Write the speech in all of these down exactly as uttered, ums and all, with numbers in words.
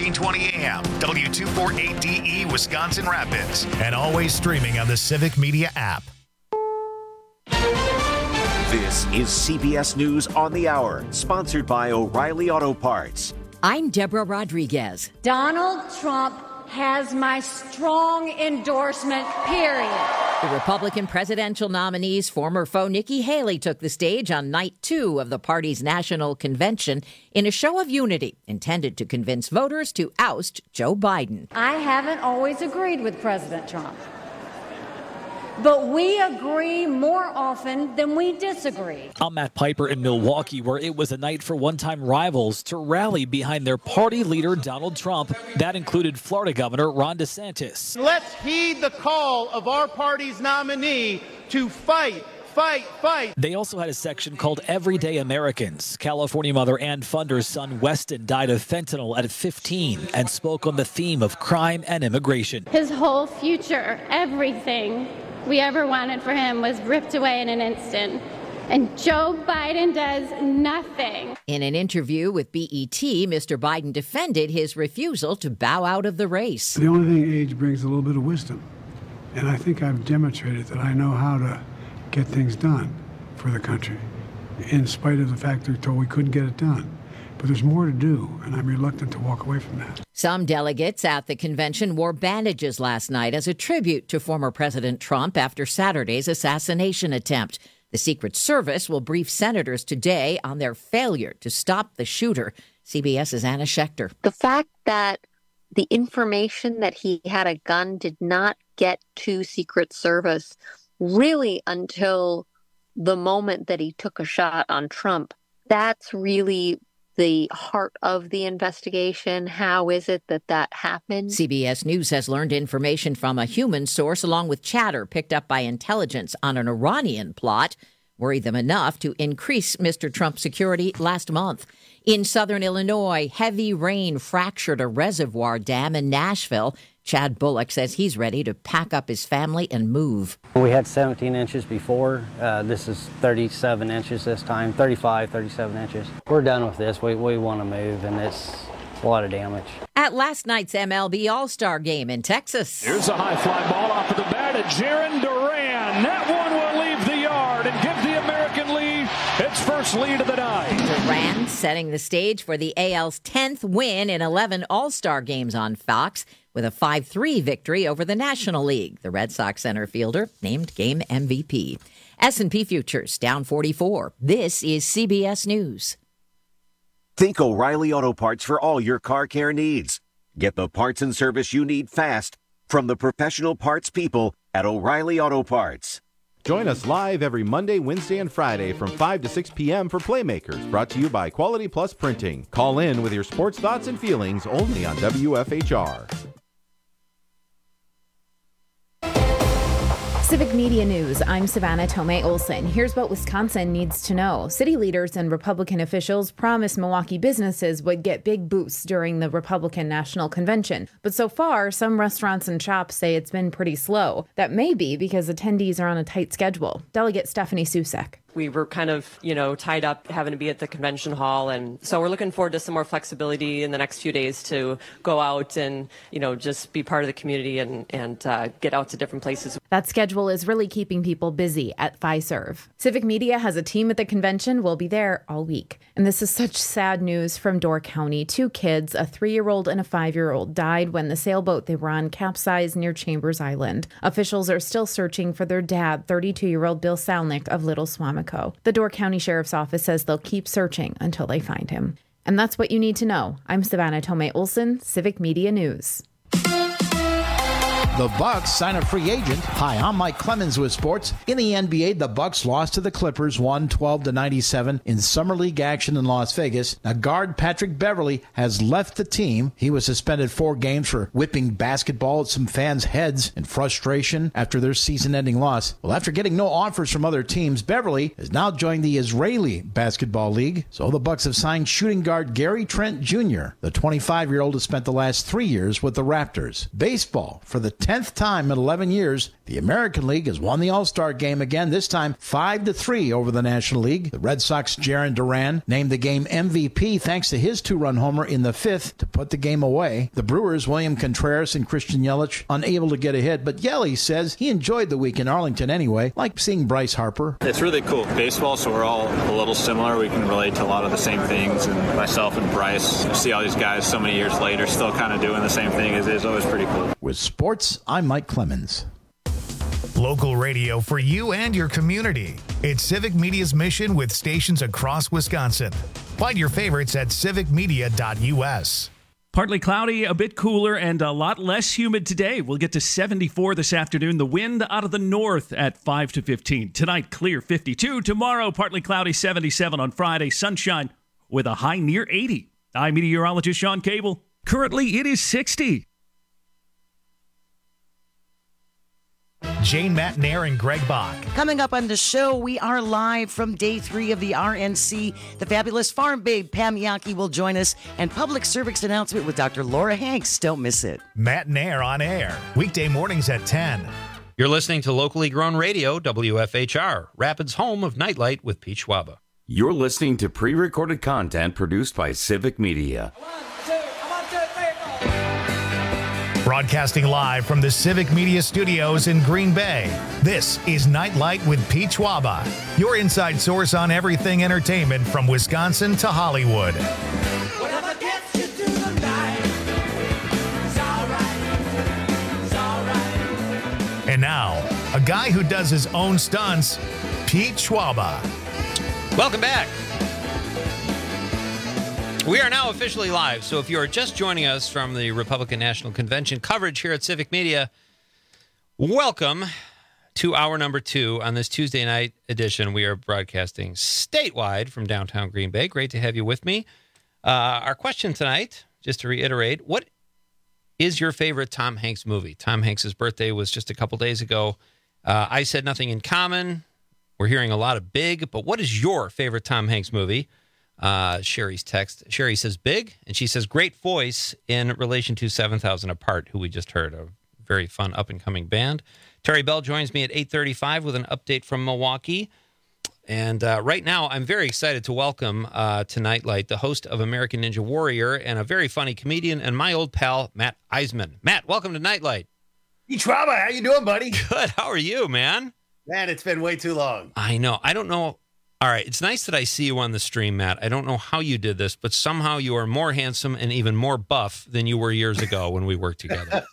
fourteen twenty A M, W two forty-eight D E, Wisconsin Rapids, and always streaming on the Civic Media app. This is C B S News on the Hour, sponsored by O'Reilly Auto Parts. I'm Deborah Rodriguez. Donald Trump has my strong endorsement, period. The Republican presidential nominee's former foe Nikki Haley took the stage on night two of the party's national convention in a show of unity intended to convince voters to oust Joe Biden. I haven't always agreed with President Trump, but we agree more often than we disagree. I'm Matt Piper in Milwaukee, where it was a night for one-time rivals to rally behind their party leader, Donald Trump. That included Florida Governor Ron DeSantis. Let's heed the call of our party's nominee to fight, fight, fight. They also had a section called Everyday Americans. California mother Ann Funder's son Weston died of fentanyl at fifteen and spoke on the theme of crime and immigration. His whole future, everything we ever wanted for him was ripped away in an instant. And Joe Biden does nothing. In an interview with B E T, Mister Biden defended his refusal to bow out of the race. The only thing age brings a little bit of wisdom. And I think I've demonstrated that I know how to get things done for the country, in spite of the fact they're told we couldn't get it done. But there's more to do, and I'm reluctant to walk away from that. Some delegates at the convention wore bandages last night as a tribute to former President Trump after Saturday's assassination attempt. The Secret Service will brief senators today on their failure to stop the shooter. CBS's Anna Schechter. The fact that the information that he had a gun did not get to Secret Service really until the moment that he took a shot on Trump, that's really the heart of the investigation. How is it that that happened? C B S News has learned information from a human source along with chatter picked up by intelligence on an Iranian plot, worried them enough to increase Mister Trump's security last month. In southern Illinois, heavy rain fractured a reservoir dam in Nashville. Chad Bullock says he's ready to pack up his family and move. We had seventeen inches before. Uh, this is thirty-seven inches this time, thirty-five, thirty-seven inches. We're done with this. We, we want to move, and it's a lot of damage. At last night's M L B All-Star game in Texas. Here's a high fly ball off of the bat at Jarren Duran. That one will leave the yard and give the American League its first lead of the night. Duran setting the stage for the A L's tenth win in eleven All-Star games on Fox, with a five three victory over the National League. The Red Sox center fielder named game M V P. S and P futures down forty-four. This is C B S News. Think O'Reilly Auto Parts for all your car care needs. Get the parts and service you need fast from the professional parts people at O'Reilly Auto Parts. Join us live every Monday, Wednesday, and Friday from five to six p.m. for Playmakers, brought to you by Quality Plus Printing. Call in with your sports thoughts and feelings only on W F H R. Civic Media News, I'm Savannah Tomei Olson. Here's what Wisconsin needs to know. City leaders and Republican officials promised Milwaukee businesses would get big boosts during the Republican National Convention. But so far, some restaurants and shops say it's been pretty slow. That may be because attendees are on a tight schedule. Delegate Stephanie Susek. We were kind of, you know, tied up having to be at the convention hall. And so we're looking forward to some more flexibility in the next few days to go out and, you know, just be part of the community and, and uh, get out to different places. That schedule is really keeping people busy at Fiserv. Civic Media has a team at the convention. We'll be there all week. And this is such sad news from Door County. Two kids, a three-year-old and a five-year-old, died when the sailboat they were on capsized near Chambers Island. Officials are still searching for their dad, thirty-two-year-old Bill Salnick of Little Swamico. The Door County Sheriff's Office says they'll keep searching until they find him. And that's what you need to know. I'm Savannah Tomei Olson, Civic Media News. The Bucks sign a free agent. Hi, I'm Mike Clemens with sports. In the N B A, the Bucks lost to the Clippers one twelve to ninety-seven in Summer League action in Las Vegas. Now, guard Patrick Beverley has left the team. He was suspended four games for whipping basketball at some fans' heads in frustration after their season-ending loss. Well, after getting no offers from other teams, Beverley has now joined the Israeli Basketball League. So the Bucks have signed shooting guard Gary Trent Junior The twenty-five-year-old has spent the last three years with the Raptors. Baseball for the tenth time in eleven years, the American League has won the All-Star game again, this time five to three over the National League. The Red Sox' Jarren Duran named the game M V P thanks to his two-run homer in the fifth to put the game away. The Brewers' William Contreras and Christian Yelich unable to get a hit, but Yelich says he enjoyed the week in Arlington anyway, like seeing Bryce Harper. It's really cool. Baseball, so we're all a little similar. We can relate to a lot of the same things, and myself and Bryce, you see all these guys so many years later still kind of doing the same thing. It is always pretty cool. With sports, I'm Mike Clemens. Local radio for you and your community. It's Civic Media's mission with stations across Wisconsin. Find your favorites at civic media dot u s. Partly cloudy, a bit cooler, and a lot less humid today. We'll get to seventy-four this afternoon. The wind out of the north at five to fifteen. Tonight, clear fifty-two. Tomorrow, partly cloudy, seventy-seven. On Friday, sunshine with a high near eighty. I'm meteorologist Sean Cable. Currently, it is sixty. Jane Matnair and Greg Bach. Coming up on the show, we are live from day three of the R N C. The fabulous farm babe Pam Yankee will join us, and public service announcement with Doctor Laura Hanks. Don't miss it. Matnair on air, weekday mornings at ten. You're listening to locally grown radio, W F H R, Rapids' home of Nightlight with Pete Schwaba. You're listening to pre-recorded content produced by Civic Media. Broadcasting live from the Civic Media Studios in Green Bay, this is Nightlight with Pete Schwaba, your inside source on everything entertainment from Wisconsin to Hollywood. Whatever gets you through the night, it's all right, it's all right. And now, a guy who does his own stunts, Pete Schwaba. Welcome back. We are now officially live, so if you are just joining us from the Republican National Convention coverage here at Civic Media, welcome to hour number two on this Tuesday night edition. We are broadcasting statewide from downtown Green Bay. Great to have you with me. Uh, our question tonight, just to reiterate, what is your favorite Tom Hanks movie? Tom Hanks' birthday was just a couple days ago. Uh, I said Nothing in Common. We're hearing a lot of Big, but what is your favorite Tom Hanks movie? Uh, Sherry's text. Sherry says Big, and she says great voice in relation to seven thousand Apart, who we just heard, a very fun up-and-coming band. Terry Bell joins me at eight thirty-five with an update from Milwaukee. And uh, right now, I'm very excited to welcome uh, to Nightlight the host of American Ninja Warrior and a very funny comedian and my old pal, Matt Eisman. Matt, welcome to Nightlight. Hey, Schwaba, how you doing, buddy? Good. How are you, man? Man, it's been way too long. I know. I don't know. All right, it's nice that I see you on the stream, Matt. I don't know how you did this, but somehow you are more handsome and even more buff than you were years ago when we worked together.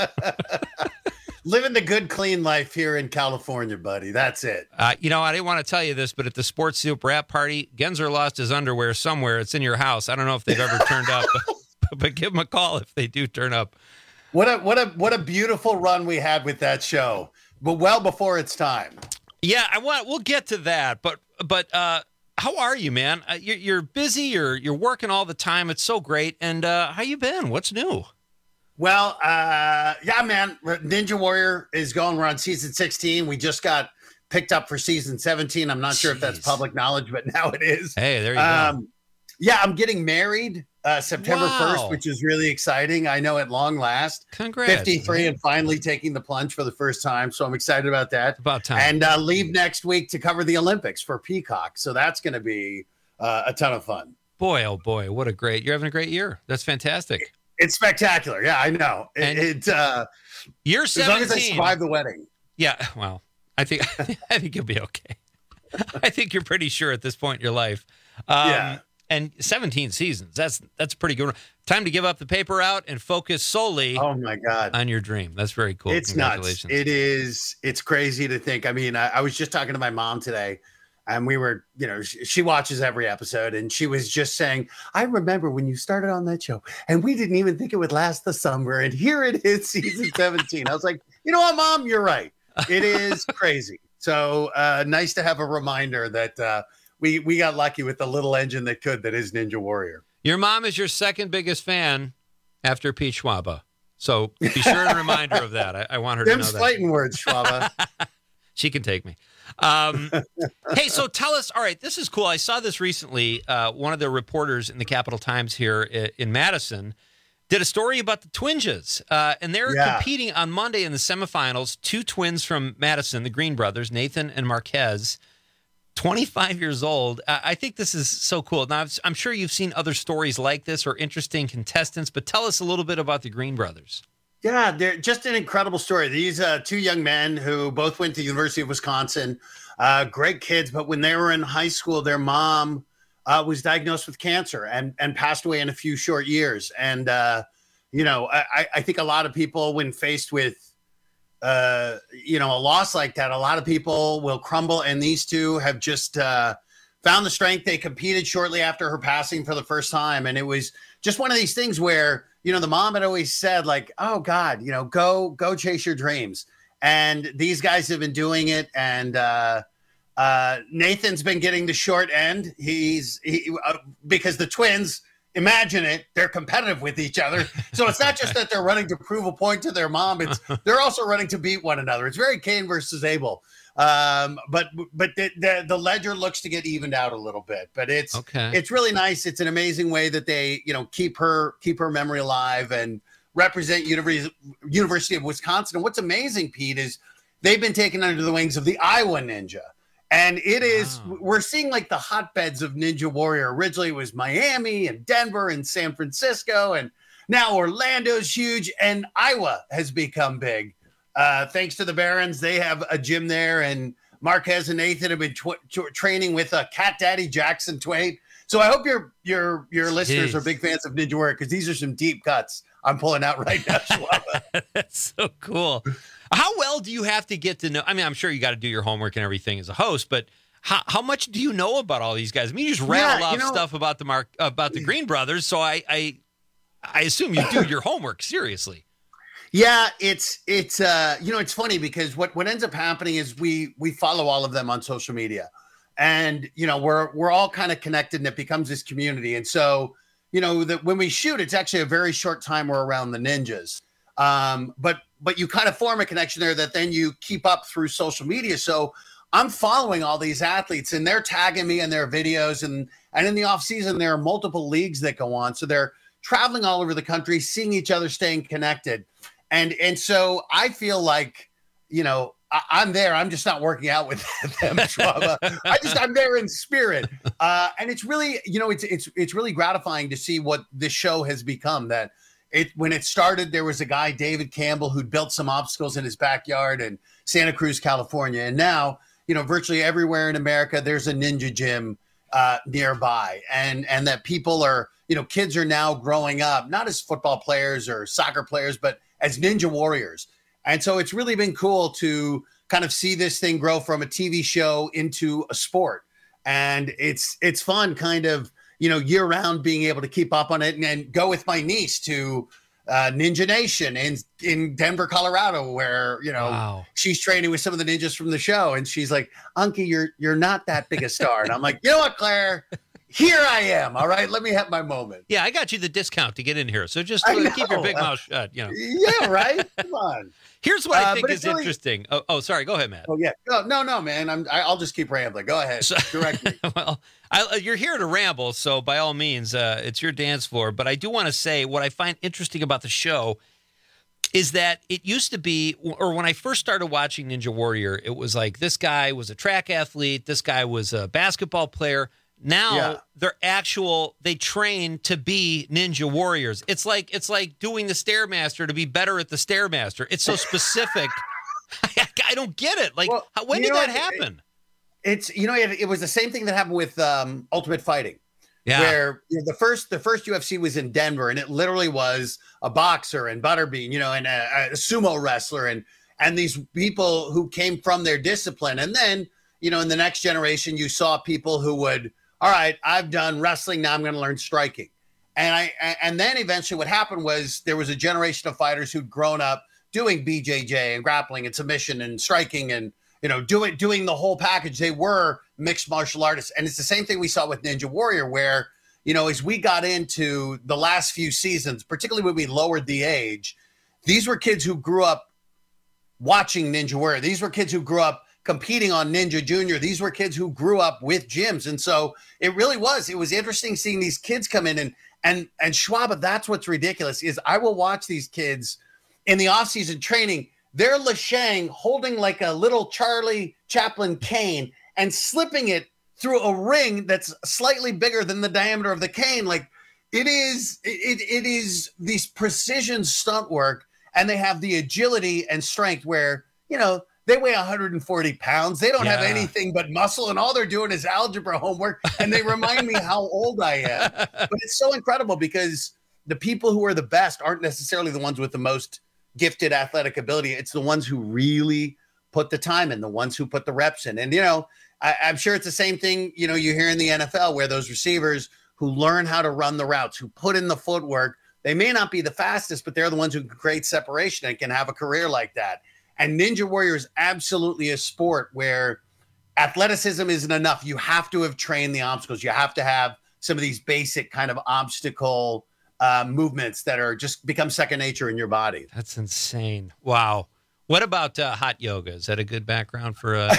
Living the good, clean life here in California, buddy. That's it. Uh, you know, I didn't want to tell you this, but at the Sports Soup Rap Party, Genzer lost his underwear somewhere. It's in your house. I don't know if they've ever turned up, but, but give them a call if they do turn up. What a what a what a beautiful run we had with that show, but well before its time. Yeah, I want. We'll get to that, but but uh, how are you, man? Uh, you're, you're busy. You're you're working all the time. It's so great. And uh, how you been? What's new? Well, uh, yeah, man. Ninja Warrior is going. We're on season sixteen. We just got picked up for season seventeen. I'm not Jeez. sure if that's public knowledge, but now it is. Hey, there you um, go. Yeah, I'm getting married uh, September wow. first, which is really exciting. I know at long last. Congrats. fifty-three man. And finally taking the plunge for the first time. So I'm excited about that. About time. And uh, leave next week to cover the Olympics for Peacock. So that's going to be uh, a ton of fun. Boy, oh boy, what a great, you're having a great year. That's fantastic. It's spectacular. Yeah, I know. It, it uh, You're seventeen. As long as I survive the wedding. Yeah, well, I think I think you'll be okay. I think you're pretty sure at this point in your life. Um, yeah. And seventeen seasons. That's that's pretty good. Time to give up the paper route and focus solely oh my God. on your dream. That's very cool. It's nuts. It is. It's crazy to think. I mean, I, I was just talking to my mom today, and we were, you know, she, she watches every episode, and she was just saying, I remember when you started on that show, and we didn't even think it would last the summer, and here it is, season seventeen. I was like, you know what, Mom? You're right. It is crazy. So uh, nice to have a reminder that uh, we we got lucky with the little engine that could, that is Ninja Warrior. Your mom is your second biggest fan after Pete Schwaba. So be sure to remind her of that. I, I want her Them to know that. fighting words, Schwaba. She can take me. Um, hey, so tell us, all right, this is cool. I saw this recently. Uh, one of the reporters in the Capital Times here in Madison did a story about the Twinjas, uh, and they're Yeah. competing on Monday in the semifinals. Two twins from Madison, the Green brothers, Nathan and Marquez, twenty-five years old. Uh, I think this is so cool. Now, I've- I'm sure you've seen other stories like this or interesting contestants, but tell us a little bit about the Green brothers. Yeah, they're just an incredible story. These uh, two young men who both went to the University of Wisconsin, uh, great kids, but when they were in high school, their mom uh, was diagnosed with cancer and, and passed away in a few short years. And, uh, you know, I, I think a lot of people, when faced with, uh, you know, a loss like that, a lot of people will crumble. And these two have just uh, found the strength. They competed shortly after her passing for the first time. And it was just one of these things where, you know, the mom had always said, like, oh, God, you know, go, go chase your dreams. And these guys have been doing it. And uh, uh, Nathan's been getting the short end. He's he, uh, because the twins, imagine it, they're competitive with each other. So it's not just that they're running to prove a point to their mom. It's they're also running to beat one another. It's very Cain versus Abel. Um, but but the, the the ledger looks to get evened out a little bit. But it's Okay. it's really nice. It's an amazing way that they, you know, keep her keep her memory alive and represent University University of Wisconsin. And what's amazing, Pete, is they've been taken under the wings of the Iowa Ninja. And it is, we're seeing like the hotbeds of Ninja Warrior. Originally it was Miami and Denver and San Francisco, and now Orlando's huge, and Iowa has become big. Uh, thanks to the Barons, they have a gym there, and Marquez and Nathan have been tw- tw- training with uh, Cat Daddy Jackson Twain. So I hope your your your listeners Jeez. are big fans of Ninja Warrior, because these are some deep cuts I'm pulling out right now. Schwab. That's so cool. How well do you have to get to know? I mean, I'm sure you got to do your homework and everything as a host, but how, how much do you know about all these guys? I mean, you just rattled Yeah, off you know- stuff about the Mark about the Green brothers, so I, I I assume you do your homework seriously. Yeah, it's it's uh you know, it's funny because what what ends up happening is we we follow all of them on social media, and you know we're we're all kind of connected, and it becomes this community. And so you know that when we shoot, it's actually a very short time we're around the ninjas, um, but but you kind of form a connection there that then you keep up through social media. So I'm following all these athletes, and they're tagging me in their videos, and and in the off season there are multiple leagues that go on, so they're traveling all over the country, seeing each other, staying connected. And and so I feel like, you know, I, I'm there. I'm just not working out with them. Schwab. I just I'm there in spirit. Uh, and it's really, you know, it's it's it's really gratifying to see what this show has become. That it when it started, there was a guy, David Campbell, who'd built some obstacles in his backyard in Santa Cruz, California. And now, you know, virtually everywhere in America, there's a ninja gym uh, nearby. And and that people are, you know, kids are now growing up, not as football players or soccer players, but as Ninja Warriors. And so it's really been cool to kind of see this thing grow from a T V show into a sport. And it's it's fun kind of, you know, year round being able to keep up on it and, and go with my niece to uh, Ninja Nation in, in Denver, Colorado, where, you know, Wow. she's training with some of the ninjas from the show. And she's like, Unky, you're you're not that big a star. And I'm like, you know what, Claire? Here I am. All right. Let me have my moment. Yeah, I got you the discount to get in here, so just I uh, keep your know. big mouth shut. You know. Yeah, right? Come on. Here's what I Uh, think but is it's really- interesting. Oh, oh, sorry. Go ahead, Matt. Oh, yeah. No, no, no, man. I'm, I, I'll just keep rambling. Go ahead. Direct me. Well, I, uh, you're here to ramble, so by all means, uh, it's your dance floor. But I do want to say what I find interesting about the show is that it used to be, or when I first started watching Ninja Warrior, it was like this guy was a track athlete, this guy was a basketball player. Now Yeah. they're actual, they train to be Ninja Warriors. It's like it's like doing the Stairmaster to be better at the Stairmaster. It's so specific. I, I don't get it. Like, Well, how, when you did know that what? happen? It's, you know, it, it was the same thing that happened with um, Ultimate Fighting. Yeah. Where you know, the first the first U F C was in Denver, and it literally was a boxer and Butterbean, you know, and a, a sumo wrestler, and and these people who came from their discipline. And then, you know, in the next generation, you saw people who would, all right, I've done wrestling, now I'm going to learn striking. And I and then eventually what happened was there was a generation of fighters who'd grown up doing B J J and grappling and submission and striking and, you know, doing doing the whole package. They were mixed martial artists. And it's the same thing we saw with Ninja Warrior, where, you know, as we got into the last few seasons, particularly when we lowered the age, these were kids who grew up watching Ninja Warrior. These were kids who grew up competing on Ninja Junior. These were kids who grew up with gyms. And so it really was, it was interesting seeing these kids come in and And and Schwaba, that's what's ridiculous is I will watch these kids in the offseason training. They're Lashang holding like a little Charlie Chaplin cane and slipping it through a ring that's slightly bigger than the diameter of the cane. Like it is, it, it is these precision stunt work, and they have the agility and strength where, you know, they weigh one hundred forty pounds. They don't Yeah. have anything but muscle, and all they're doing is algebra homework. And they remind me how old I am. But it's so incredible because the people who are the best aren't necessarily the ones with the most gifted athletic ability. It's the ones who really put the time in, the ones who put the reps in. And, you know, I, I'm sure it's the same thing, you know, you hear in the N F L where those receivers who learn how to run the routes, who put in the footwork, they may not be the fastest, but they're the ones who can create separation and can have a career like that. And Ninja Warrior is absolutely a sport where athleticism isn't enough. You have to have trained the obstacles. You have to have some of these basic kind of obstacle uh, movements that are just become second nature in your body. That's insane. Wow. What about uh, hot yoga? Is that a good background for uh,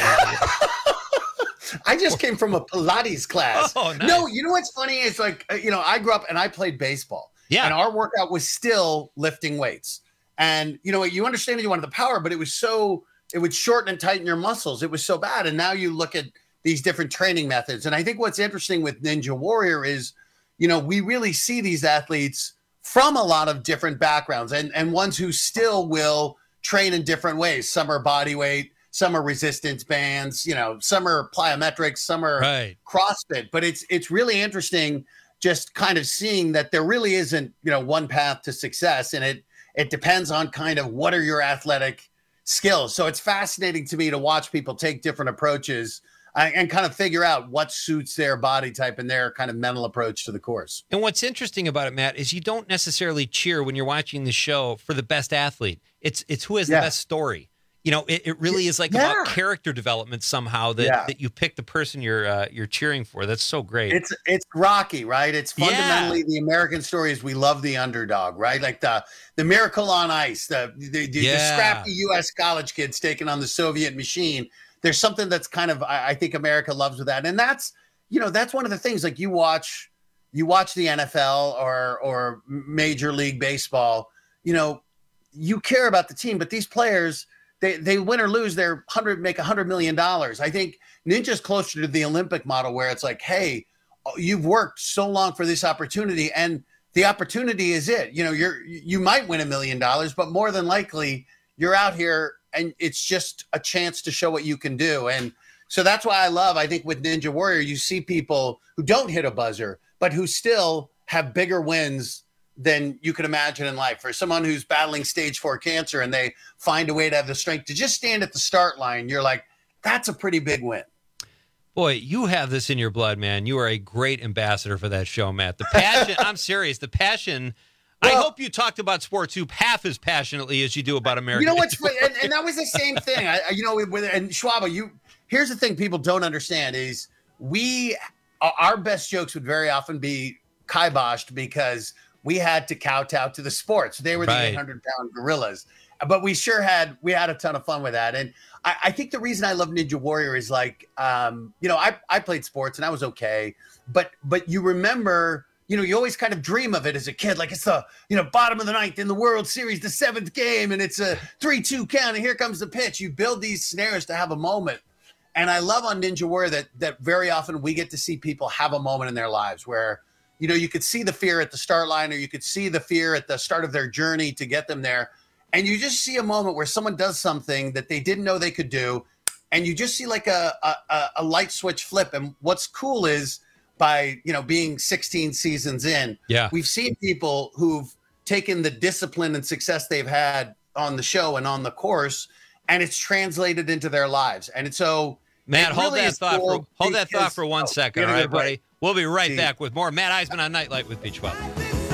I just came from a Pilates class. Oh, nice. No, you know what's funny? It's like, uh, you know, I grew up and I played baseball. Yeah. And our workout was still lifting weights. And, you know, you understand that you wanted the power, but it was so, it would shorten and tighten your muscles. It was so bad. And now you look at these different training methods. And I think what's interesting with Ninja Warrior is, you know, we really see these athletes from a lot of different backgrounds and, and ones who still will train in different ways. Some are body weight, some are resistance bands, you know, some are plyometrics, some are Right. CrossFit. But it's it's really interesting just kind of seeing that there really isn't, you know, one path to success. And it it depends on kind of what are your athletic skills. So it's fascinating to me to watch people take different approaches uh, and kind of figure out what suits their body type and their kind of mental approach to the course. And what's interesting about it, Matt, is you don't necessarily cheer when you're watching the show for the best athlete. It's it's who has Yeah. the best story. You know, it, it really is like Yeah. about character development somehow that, Yeah. that you pick the person you're uh, you're cheering for. That's so great. It's it's Rocky, right? It's Yeah. fundamentally the American story is we love the underdog, right? Like the the Miracle on Ice, the the, the, the Yeah. scrappy U S college kids taking on the Soviet machine. There's something that's kind of I, I think America loves with that, and that's you know that's one of the things. Like you watch you watch the N F L or or Major League Baseball, you know, you care about the team, but these players. They, they win or lose, they're hundred make a hundred million dollars. I think Ninja's closer to the Olympic model where it's like, hey, you've worked so long for this opportunity, and the opportunity is it. You know, you're you might win a million dollars, but more than likely you're out here and it's just a chance to show what you can do. And so that's why I love, I think with Ninja Warrior, you see people who don't hit a buzzer, but who still have bigger wins than you could imagine in life. For someone who's battling stage four cancer and they find a way to have the strength to just stand at the start line, you're like, that's a pretty big win. Boy, you have this in your blood, man. You are a great ambassador for that show, Matt. The passion, I'm serious, the passion. Well, I hope you talked about sports hoop half as passionately as you do about American. You know what's and, and that was the same thing. I, I- you know, with and Schwaba, you here's the thing people don't understand is we our best jokes would very often be kiboshed because we had to kowtow to the sports. They were the Right. eight hundred pound gorillas, but we sure had we had a ton of fun with that. And I, I think the reason I love Ninja Warrior is like, um, you know, I I played sports and I was okay, but but you remember. You know, you always kind of dream of it as a kid, like it's the, you know, bottom of the ninth in the World Series, the seventh game, and it's a three two count, and here comes the pitch. You build these scenarios to have a moment. And I love on Ninja Warrior that that very often we get to see people have a moment in their lives where, you know, you could see the fear at the start line or you could see the fear at the start of their journey to get them there. And you just see a moment where someone does something that they didn't know they could do. And you just see like a, a, a light switch flip. And what's cool is, by you know being sixteen seasons in, Yeah. we've seen people who've taken the discipline and success they've had on the show and on the course, and it's translated into their lives. And it's so Matt, it hold really that is thought cool for hold that because- thought for one oh, second, we're all gonna right, get buddy? We'll be right See. back with more Matt Eisman on Nightlight with Beach twelve.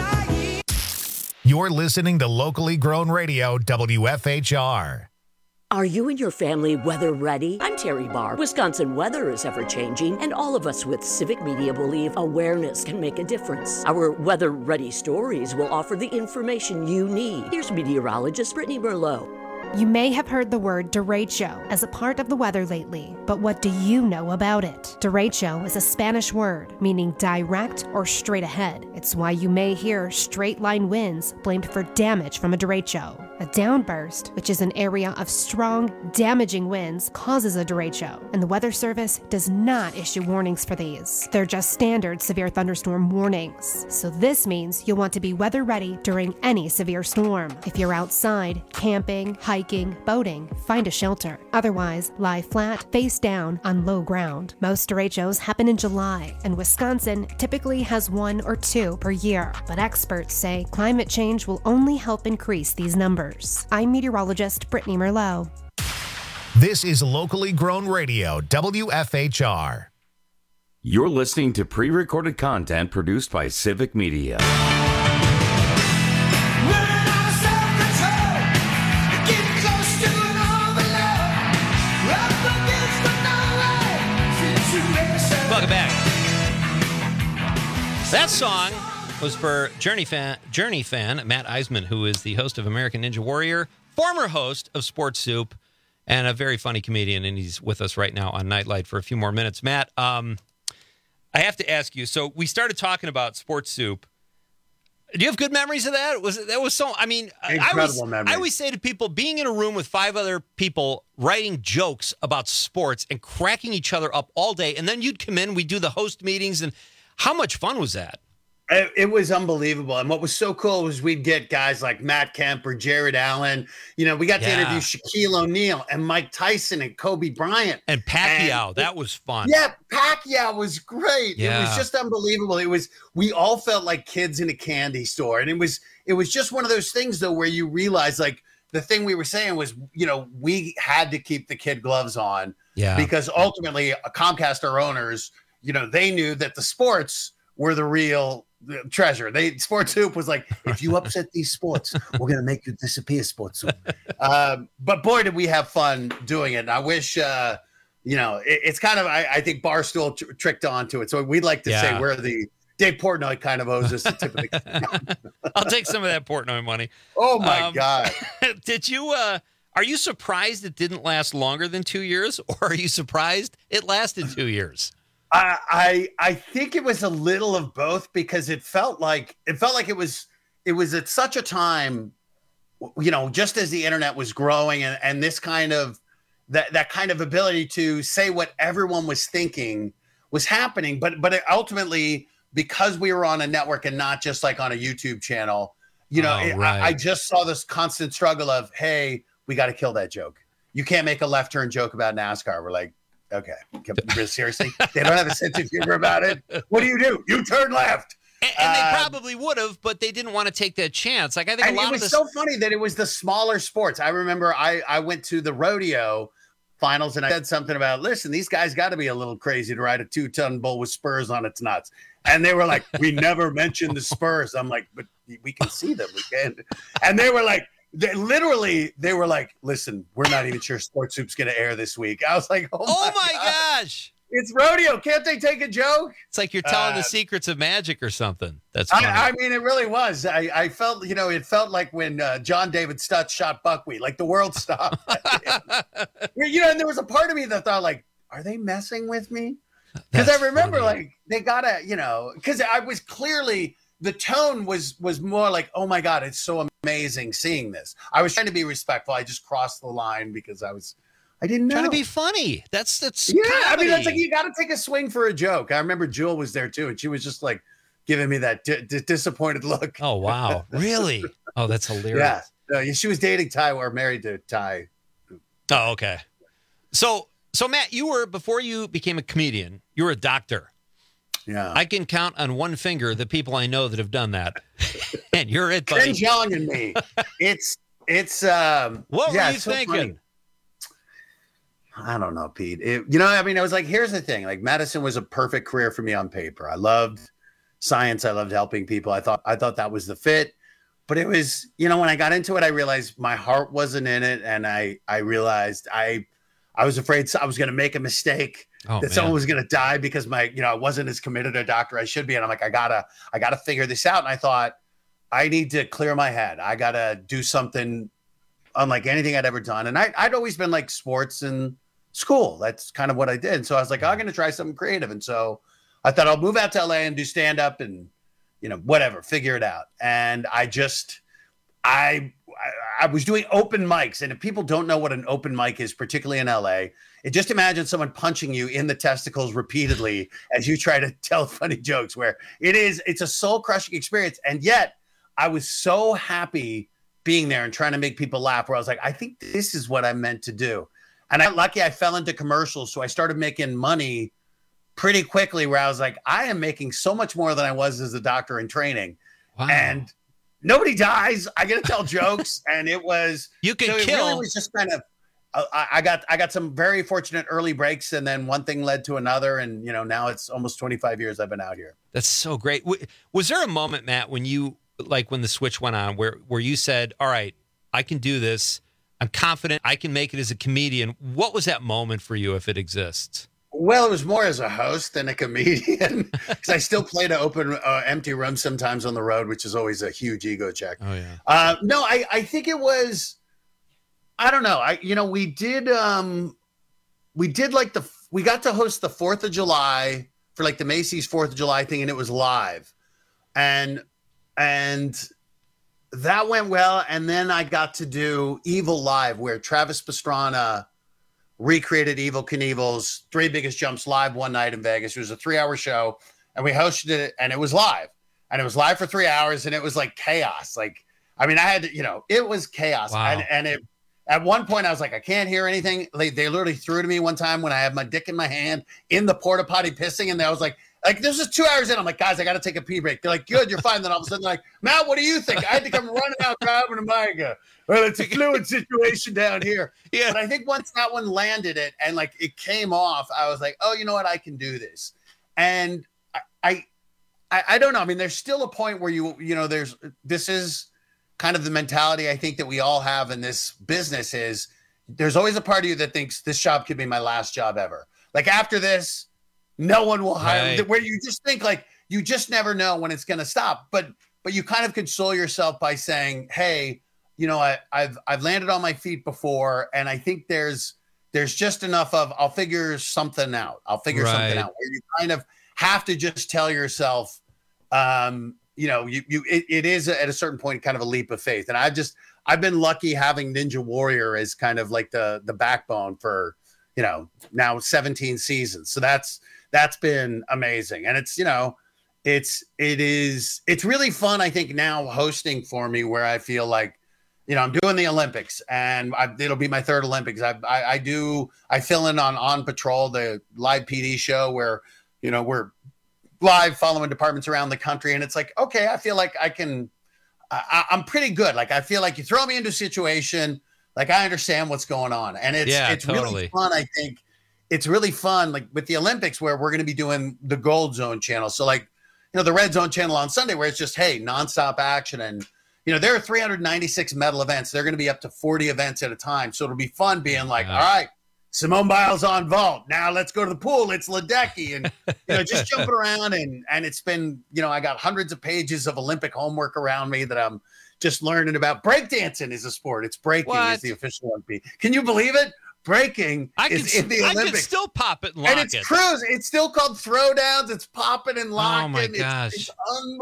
You're listening to locally grown radio W F H R. Are you and your family weather ready? I'm Terry Barr. Wisconsin weather is ever changing, and all of us with Civic Media believe awareness can make a difference. Our weather ready stories will offer the information you need. Here's meteorologist Brittany Merlot. You may have heard the word derecho as a part of the weather lately, but what do you know about it? Derecho is a Spanish word meaning direct or straight ahead. It's why you may hear straight line winds blamed for damage from a derecho. A downburst, which is an area of strong, damaging winds, causes a derecho, and the Weather Service does not issue warnings for these. They're just standard severe thunderstorm warnings. So this means you'll want to be weather ready during any severe storm. If you're outside, camping, hiking, boating, find a shelter. Otherwise, lie flat, face down, on low ground. Most derechos happen in July, and Wisconsin typically has one or two per year. But experts say climate change will only help increase these numbers. I'm meteorologist Brittany Merlot. This is locally grown radio, W F H R. You're listening to pre-recorded content produced by Civic Media. Welcome back. That song was for Journey fan, Journey fan Matt Eisman, who is the host of American Ninja Warrior, former host of Sports Soup, and a very funny comedian, and he's with us right now on Nightlight for a few more minutes. Matt, um, I have to ask you, so we started talking about Sports Soup. Do you have good memories of that? Was it, that was so, I mean, Incredible I always, memories. I always say to people, being in a room with five other people writing jokes about sports and cracking each other up all day, and then you'd come in, we'd do the host meetings, and how much fun was that? It, it was unbelievable. And what was so cool was we'd get guys like Matt Kemp or Jared Allen. You know, we got Yeah. to interview Shaquille O'Neal and Mike Tyson and Kobe Bryant. And Pacquiao, And- that was fun. Yeah, Pacquiao was great. It Yeah. was just unbelievable. It was, we all felt like kids in a candy store. And it was, it was just one of those things though, where you realize like the thing we were saying was, you know, we had to keep the kid gloves on Yeah. because ultimately Comcast, our owners, you know, they knew that the sports were the real treasure. They Sports Soup was like, if you upset these sports, we're gonna make you disappear, Sports Soup. Um, but boy, did we have fun doing it. And I wish, uh, you know, it, it's kind of I, I think Barstool tr- tricked onto it. So we'd like to Yeah. say we're the Dave Portnoy kind of owes us the tip of the. I'll take some of that Portnoy money. Oh my Um, God! Did you? Uh, are you surprised it didn't last longer than two years, or are you surprised it lasted two years? I, I I think it was a little of both because it felt like it felt like it was it was at such a time, you know, just as the internet was growing and, and this kind of that that kind of ability to say what everyone was thinking was happening. But but it ultimately, because we were on a network and not just like on a YouTube channel, you know, Oh, it- right. I, I just saw this constant struggle of, hey, we got to kill that joke. You can't make a left turn joke about NASCAR. We're like, okay, really, seriously, they don't have a sense of humor about it. What do you do? You turn left. And, and they Um, probably would have, but they didn't want to take that chance. Like I think And a lot it was of this. so funny that it was the smaller sports. I remember I I went to the rodeo finals and I said something about, listen, these guys got to be a little crazy to ride a two-ton bull with spurs on its nuts. And they were like, we never mentioned the spurs. I'm like, but we can see them. We can. And they were like, they literally, they were like, listen, we're not even sure Sports Soup's going to air this week. I was like, oh, oh my, my God. gosh! It's rodeo. Can't they take a joke? It's like you're telling Uh, the secrets of magic or something. That's funny. I, I mean, it really was. I, I felt, you know, it felt like when uh, John David Stutz shot buckwheat, like the world stopped. You know, and there was a part of me that thought, like, are they messing with me? Because I That's remember, funny. like, they gotta, you know, because I was clearly the tone was was more like, oh my God, it's so amazing seeing this. I was trying to be respectful. I just crossed the line because I was, I didn't know. Trying to be funny. That's that's Yeah, I mean, that's comedy. like you got to take a swing for a joke. I remember Jewel was there too, and she was just like giving me that di- di- disappointed look. Oh wow, really? Oh, that's hilarious. Yeah, uh, she was dating Ty or married to Ty. Oh, okay. So, so Matt, you were before you became a comedian, you were a doctor. Yeah, I can count on one finger the people I know that have done that, and you're it, Ken buddy. Jeong and me. It's it's. um What yeah, were you it's so thinking? funny. I don't know, Pete. It, you know, I mean, I was like, here's the thing. Like, medicine was a perfect career for me on paper. I loved science. I loved helping people. I thought I thought that was the fit. But it was, you know, when I got into it, I realized my heart wasn't in it, and I I realized I I was afraid I was going to make a mistake. Oh, that man. someone was going to die because my, you know, I wasn't as committed a doctor I should be. And I'm like, I gotta, I gotta figure this out. And I thought, I need to clear my head. I gotta do something unlike anything I'd ever done. And I, I'd always been like sports and school. That's kind of what I did. So I was like, oh, I'm going to try something creative. And so I thought I'll move out to L A and do stand up and, you know, whatever, figure it out. And I just, I, I, I was doing open mics. And if people don't know what an open mic is, particularly in L A, it just imagine someone punching you in the testicles repeatedly as you try to tell funny jokes, where it is, it's a soul crushing experience. And yet I was so happy being there and trying to make people laugh, where I was like, I think this is what I'm meant to do. And I'm lucky I fell into commercials. So I started making money pretty quickly, where I was like, I am making so much more than I was as a doctor in training. Wow. And nobody dies. I get to tell jokes. And it was, you can so it kill. really was just kind of, uh, I, I got, I got some very fortunate early breaks, and then one thing led to another. And, you know, now it's almost twenty-five years I've been out here. That's so great. Was there a moment, Matt, when you, like when the switch went on, where, where you said, all right, I can do this. I'm confident I can make it as a comedian. What was that moment for you, if it exists? Well, it was more as a host than a comedian, because I still play to open uh, empty rooms sometimes on the road, which is always a huge ego check. Oh, yeah. Uh, no, I, I think it was, I don't know. I, you know, we did, um, we did like the, we got to host the fourth of July for like the Macy's fourth of July thing, and it was live. And, and that went well. And then I got to do Evil Live, where Travis Pastrana recreated Evel Knievel's Three Biggest Jumps live one night in Vegas. It was a three hour show, and we hosted it, and it was live, and it was live for three hours. And it was like chaos. Like, I mean, I had to, you know, it was chaos. Wow. And, and it, at one point I was like, I can't hear anything. Like, they literally threw to me one time when I had my dick in my hand in the porta potty pissing. And I was like, like, this is two hours in. I'm like, guys, I got to take a pee break. They're like, good, you're fine. Then all of a sudden, they're like, Matt, what do you think? I had to come running out, grabbing a mic. Well, it's a fluid situation down here. Yeah. But I think once that one landed it and like it came off, I was like, oh, you know what? I can do this. And I, I, I don't know. I mean, there's still a point where you, you know, there's, this is kind of the mentality I think that we all have in this business is there's always a part of you that thinks this job could be my last job ever. Like after this, no one will hire Right. where you just think like you just never know when it's going to stop. But but you kind of console yourself by saying, hey, you know, I, I've I've landed on my feet before, and I think there's there's just enough of I'll figure something out. I'll figure Right. something out. Where you kind of have to just tell yourself, um, you know, you you it, it is at a certain point kind of a leap of faith. And I've just I've been lucky having Ninja Warrior as kind of like the the backbone for, you know, now seventeen seasons. So that's that's been amazing. And it's, you know, it's, it is, it's really fun. I think now hosting for me, where I feel like, you know, I'm doing the Olympics, and I, it'll be my third Olympics. I, I, I do, I fill in on On Patrol, the live P D show where, you know, we're live following departments around the country. And it's like, okay, I feel like I can, I, I'm pretty good. Like, I feel like you throw me into a situation, like I understand what's going on. And it's, Yeah, it's totally. really fun. I think it's really fun. Like with the Olympics, where we're going to be doing the Gold Zone channel. So like, you know, the Red Zone channel on Sunday, where it's just, hey, nonstop action. And, you know, there are three hundred ninety-six medal events. They're going to be up to forty events at a time. So it'll be fun being like, all right, Simone Biles on vault. Now let's go to the pool. It's Ledecky. And, you know, just jumping around. And, and it's been, you know, I got hundreds of pages of Olympic homework around me that I'm just learning about. Breakdancing is a sport. It's breaking What? is the official Olympic. Can you believe it? Breaking I can, is in the I Olympics. can still pop it and lock And it's it. cruise. It's still called throwdowns. It's popping and locking. Oh, my It's- gosh. It's,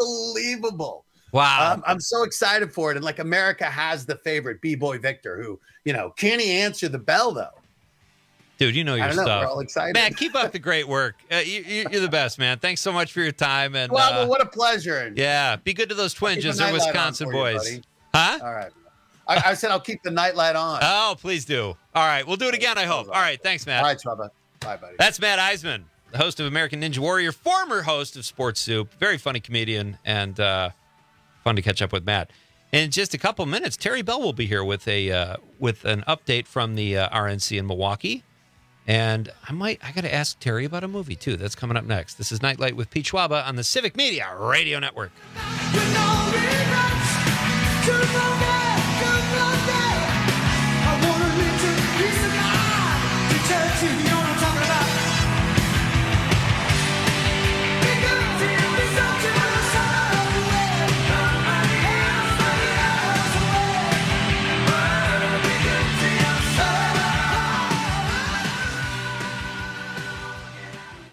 Wow. unbelievable. Um, I'm so excited for it. And like America has the favorite, B-Boy Victor, who, you know, can he answer the bell though? Dude, you know your I don't know. stuff. We're all excited. Man, keep up the great work. Uh, you, you- you're the best, man. Thanks so much for your time. And Well, uh, well, what a pleasure. And yeah, be good to those keep twinges. the They're nightlight on Wisconsin for you, boys. buddy. Huh? All right. I, I said I'll keep the nightlight on. Oh, please do. All right, we'll do it again, I hope. All right, thanks, Matt. All right, Trouble. Bye, buddy. That's Matt Eisman, the host of American Ninja Warrior, former host of Sports Soup, very funny comedian, and uh, fun to catch up with Matt. In just a couple minutes, Terry Bell will be here with a uh, with an update from the uh, R N C in Milwaukee, and I might I got to ask Terry about a movie too. That's coming up next. This is Nightlight with Pete Schwaba on the Civic Media Radio Network.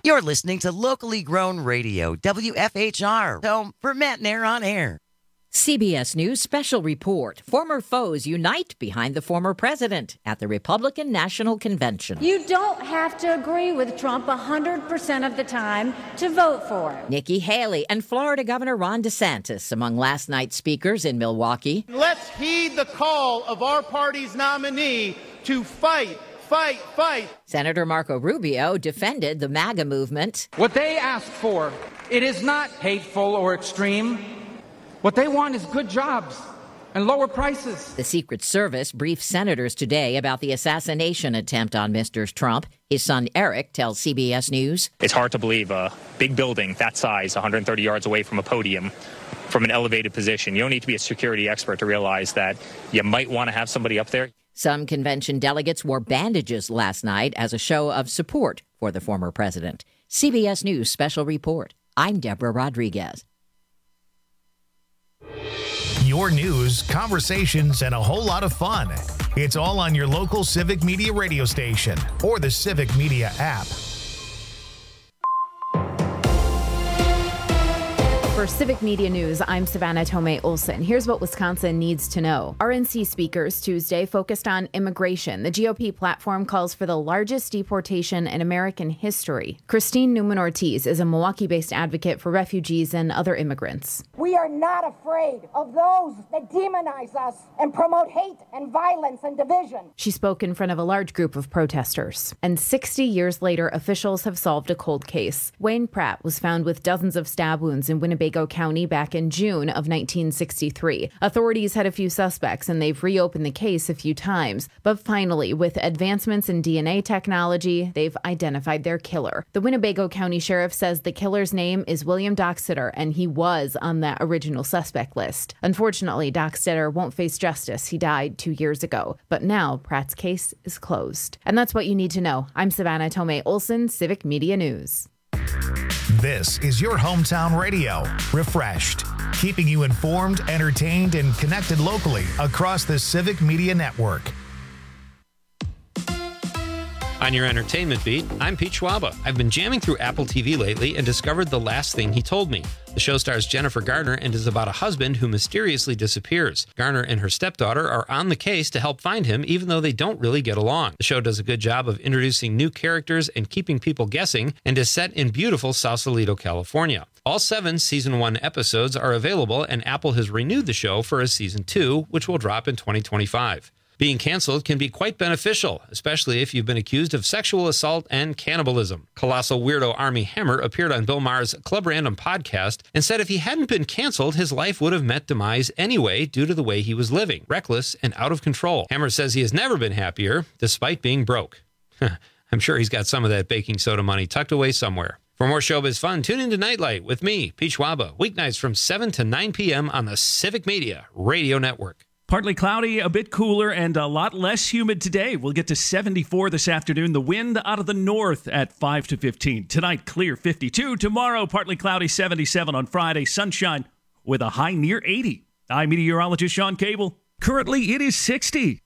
You're listening to locally grown radio, W F H R, home for Matt Nair on air. C B S News special report. Former foes unite behind the former president at the Republican National Convention. You don't have to agree with Trump one hundred percent of the time to vote for him. Nikki Haley and Florida Governor Ron DeSantis among last night's speakers in Milwaukee. Let's heed the call of our party's nominee to fight, fight, fight. Senator Marco Rubio defended the MAGA movement. What they ask for, it is not hateful or extreme. What they want is good jobs and lower prices. The Secret Service briefed senators today about the assassination attempt on Mister Trump. His son Eric tells C B S News. It's hard to believe a big building that size, one hundred thirty yards away from a podium, from an elevated position. You don't need to be a security expert to realize that you might want to have somebody up there. Some convention delegates wore bandages last night as a show of support for the former president. C B S News special report. I'm Deborah Rodriguez. Your news, conversations, and a whole lot of fun. It's all on your local Civic Media radio station or the Civic Media app. For Civic Media News, I'm Savannah Tomei Olson. Here's what Wisconsin needs to know. R N C speakers Tuesday focused on immigration. The G O P platform calls for the largest deportation in American history. Christine Newman-Ortiz is a Milwaukee-based advocate for refugees and other immigrants. We are not afraid of those that demonize us and promote hate and violence and division. She spoke in front of a large group of protesters. And sixty years later, officials have solved a cold case. Wayne Pratt was found with dozens of stab wounds in Winnebago County back in June of nineteen sixty-three. Authorities had a few suspects and they've reopened the case a few times. But finally, with advancements in D N A technology, they've identified their killer. The Winnebago County Sheriff says the killer's name is William Dockstader and he was on that original suspect list. Unfortunately, Dockstader won't face justice. He died two years ago. But now Pratt's case is closed. And that's what you need to know. I'm Savannah Tomei Olson, Civic Media News. This is your hometown radio, refreshed, keeping you informed, entertained, and connected locally across the Civic Media Network. On your entertainment beat, I'm Pete Schwaba. I've been jamming through Apple T V lately and discovered The Last Thing He Told Me. The show stars Jennifer Garner and is about a husband who mysteriously disappears. Garner and her stepdaughter are on the case to help find him, even though they don't really get along. The show does a good job of introducing new characters and keeping people guessing, and is set in beautiful Sausalito, California. All seven season one episodes are available, and Apple has renewed the show for a season two, which will drop in twenty twenty-five. Being canceled can be quite beneficial, especially if you've been accused of sexual assault and cannibalism. Colossal weirdo Armie Hammer appeared on Bill Maher's Club Random podcast and said if he hadn't been canceled, his life would have met demise anyway due to the way he was living, reckless and out of control. Hammer says he has never been happier, despite being broke. I'm sure he's got some of that baking soda money tucked away somewhere. For more showbiz fun, tune into Nightlight with me, Pete Schwaba, weeknights from seven to nine p.m. on the Civic Media Radio Network. Partly cloudy, a bit cooler, and a lot less humid today. We'll get to seventy-four this afternoon. The wind out of the north at five to fifteen. Tonight, clear fifty-two. Tomorrow, partly cloudy, seventy-seven. On Friday, sunshine with a high near eighty. I'm meteorologist Sean Cable. Currently, it is sixty.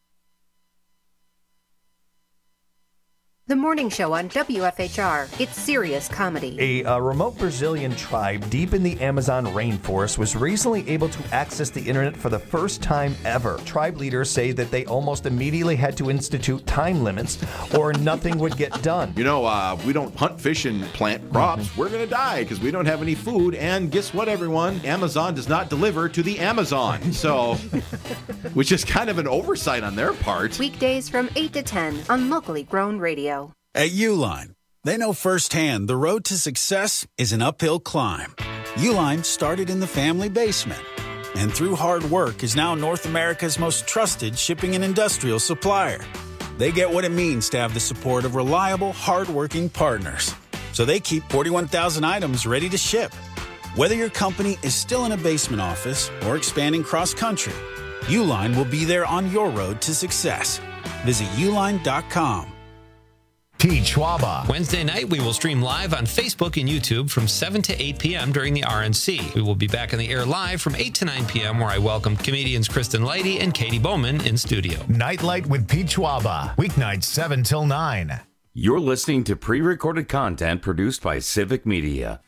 The morning show on W F H R. It's serious comedy. A uh, remote Brazilian tribe deep in the Amazon rainforest was recently able to access the internet for the first time ever. Tribe leaders say that they almost immediately had to institute time limits or nothing would get done. You know, uh, we don't hunt, fish, and plant crops. Mm-hmm. We're going to die because we don't have any food. And guess what, everyone? Amazon does not deliver to the Amazon. So, which is kind of an oversight on their part. Weekdays from eight to ten on Locally Grown Radio. At Uline, they know firsthand the road to success is an uphill climb. Uline started in the family basement, and through hard work is now North America's most trusted shipping and industrial supplier. They get what it means to have the support of reliable, hardworking partners. So they keep forty-one thousand items ready to ship. Whether your company is still in a basement office or expanding cross-country, Uline will be there on your road to success. Visit uline dot com. Pete Schwaba. Wednesday night, we will stream live on Facebook and YouTube from seven to eight p.m. during the R N C. We will be back on the air live from eight to nine p.m. where I welcome comedians Kristen Leidy and Katie Bowman in studio. Nightlight with Pete Schwaba. Weeknights seven till nine. You're listening to pre-recorded content produced by Civic Media.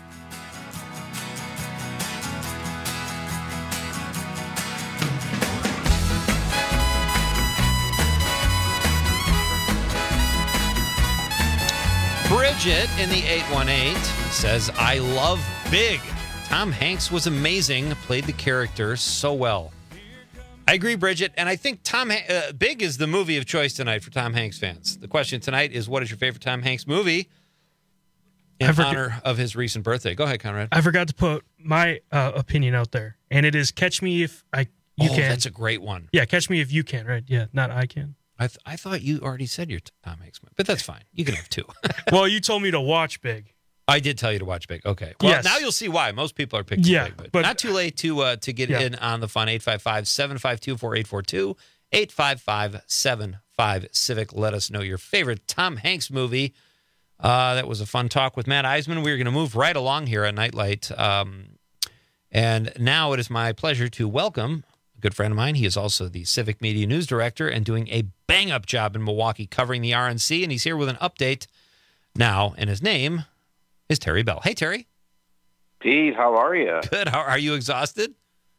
Bridget in the eight one eight says, I love Big. Tom Hanks was amazing, played the character so well. I agree, Bridget, and I think Tom uh, Big is the movie of choice tonight for Tom Hanks fans. The question tonight is, what is your favorite Tom Hanks movie in forget- honor of his recent birthday? Go ahead, Conrad. I forgot to put my uh, opinion out there, and it is Catch Me If I You oh, Can. That's a great one. Yeah, Catch Me If You Can, right? Yeah, not I Can. I th- I thought you already said your Tom Hanks movie, but that's fine. You can have two. Well, you told me to watch Big. I did tell you to watch Big. Okay. Well, Yes. now you'll see why. Most people are picking Yeah, Big, but, but- not too late to uh, to get Yeah. in on the fun. eight five five, seven five two, four eight four two, eight five five, seven five Civic. Let us know your favorite Tom Hanks movie. Uh, that was a fun talk with Matt Eisman. We're going to move right along here at Nightlight. Um, and now it is my pleasure to welcome a good friend of mine. He is also the Civic Media News Director and doing a bang-up job in Milwaukee covering the R N C, and he's here with an update now, and his name is Terry Bell. Hey, Terry. Pete, how are you? Good. How are you exhausted?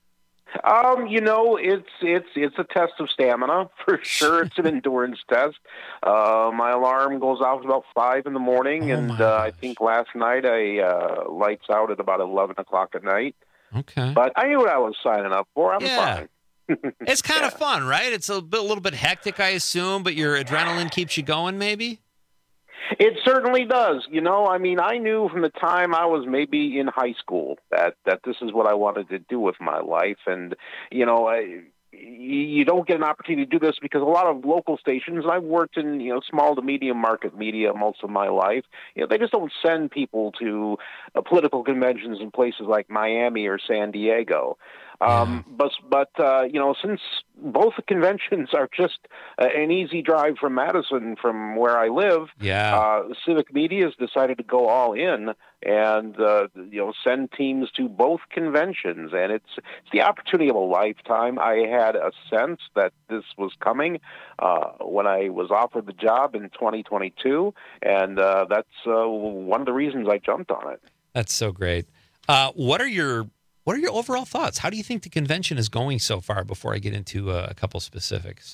Um, you know, it's it's it's a test of stamina for sure. It's an endurance test. Uh, my alarm goes off at about five in the morning, Oh, and my uh, I think last night I uh, lights out at about eleven o'clock at night. Okay. But I knew what I was signing up for. I'm Yeah. fine. It's kind of fun, right? It's a, bit, a little bit hectic, I assume, but your adrenaline keeps you going, maybe? It certainly does. You know, I mean, I knew from the time I was maybe in high school that, that this is what I wanted to do with my life. And, you know, I, you don't get an opportunity to do this because a lot of local stations, and I've worked in, you know, small to medium market media most of my life, you know, they just don't send people to uh, political conventions in places like Miami or San Diego. Um, but, but uh, you know, since both the conventions are just uh, an easy drive from Madison, from where I live, Yeah. uh, Civic Media has decided to go all in and, uh, you know, send teams to both conventions. And it's, it's the opportunity of a lifetime. I had a sense that this was coming uh, when I was offered the job in twenty twenty-two. And uh, that's uh, one of the reasons I jumped on it. That's so great. Uh, what are your what are your overall thoughts? How do you think the convention is going so far before I get into uh, a couple specifics?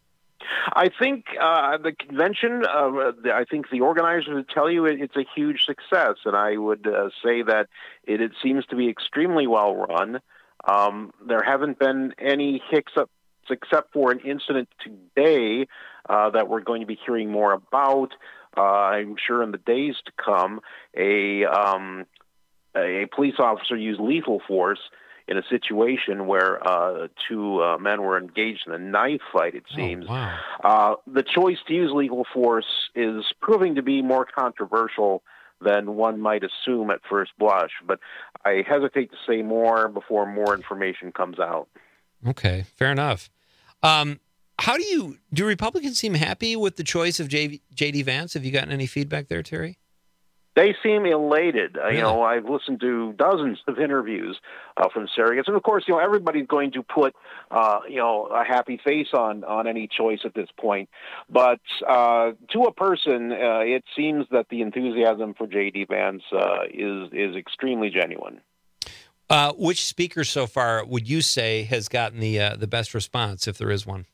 I think uh, the convention, uh, I think the organizers would tell you it, it's a huge success, and I would uh, say that it, it seems to be extremely well run. Um, there haven't been any hiccups except for an incident today uh, that we're going to be hearing more about. Uh, I'm sure in the days to come, a um, a police officer used lethal force in a situation where uh, two uh, men were engaged in a knife fight, it seems. Oh, wow. Uh, the choice to use lethal force is proving to be more controversial than one might assume at first blush, but I hesitate to say more before more information comes out. Okay, fair enough. Um, how do you do? Republicans seem happy with the choice of J, J.D. Vance. Have you gotten any feedback there, Terry? They seem elated. Uh, Really? You know, I've listened to dozens of interviews uh, from surrogates, and of course, you know, everybody's going to put, uh, you know, a happy face on on any choice at this point. But uh, to a person, uh, it seems that the enthusiasm for J D. Vance uh, is is extremely genuine. Uh, which speaker so far would you say has gotten the uh, the best response, if there is one?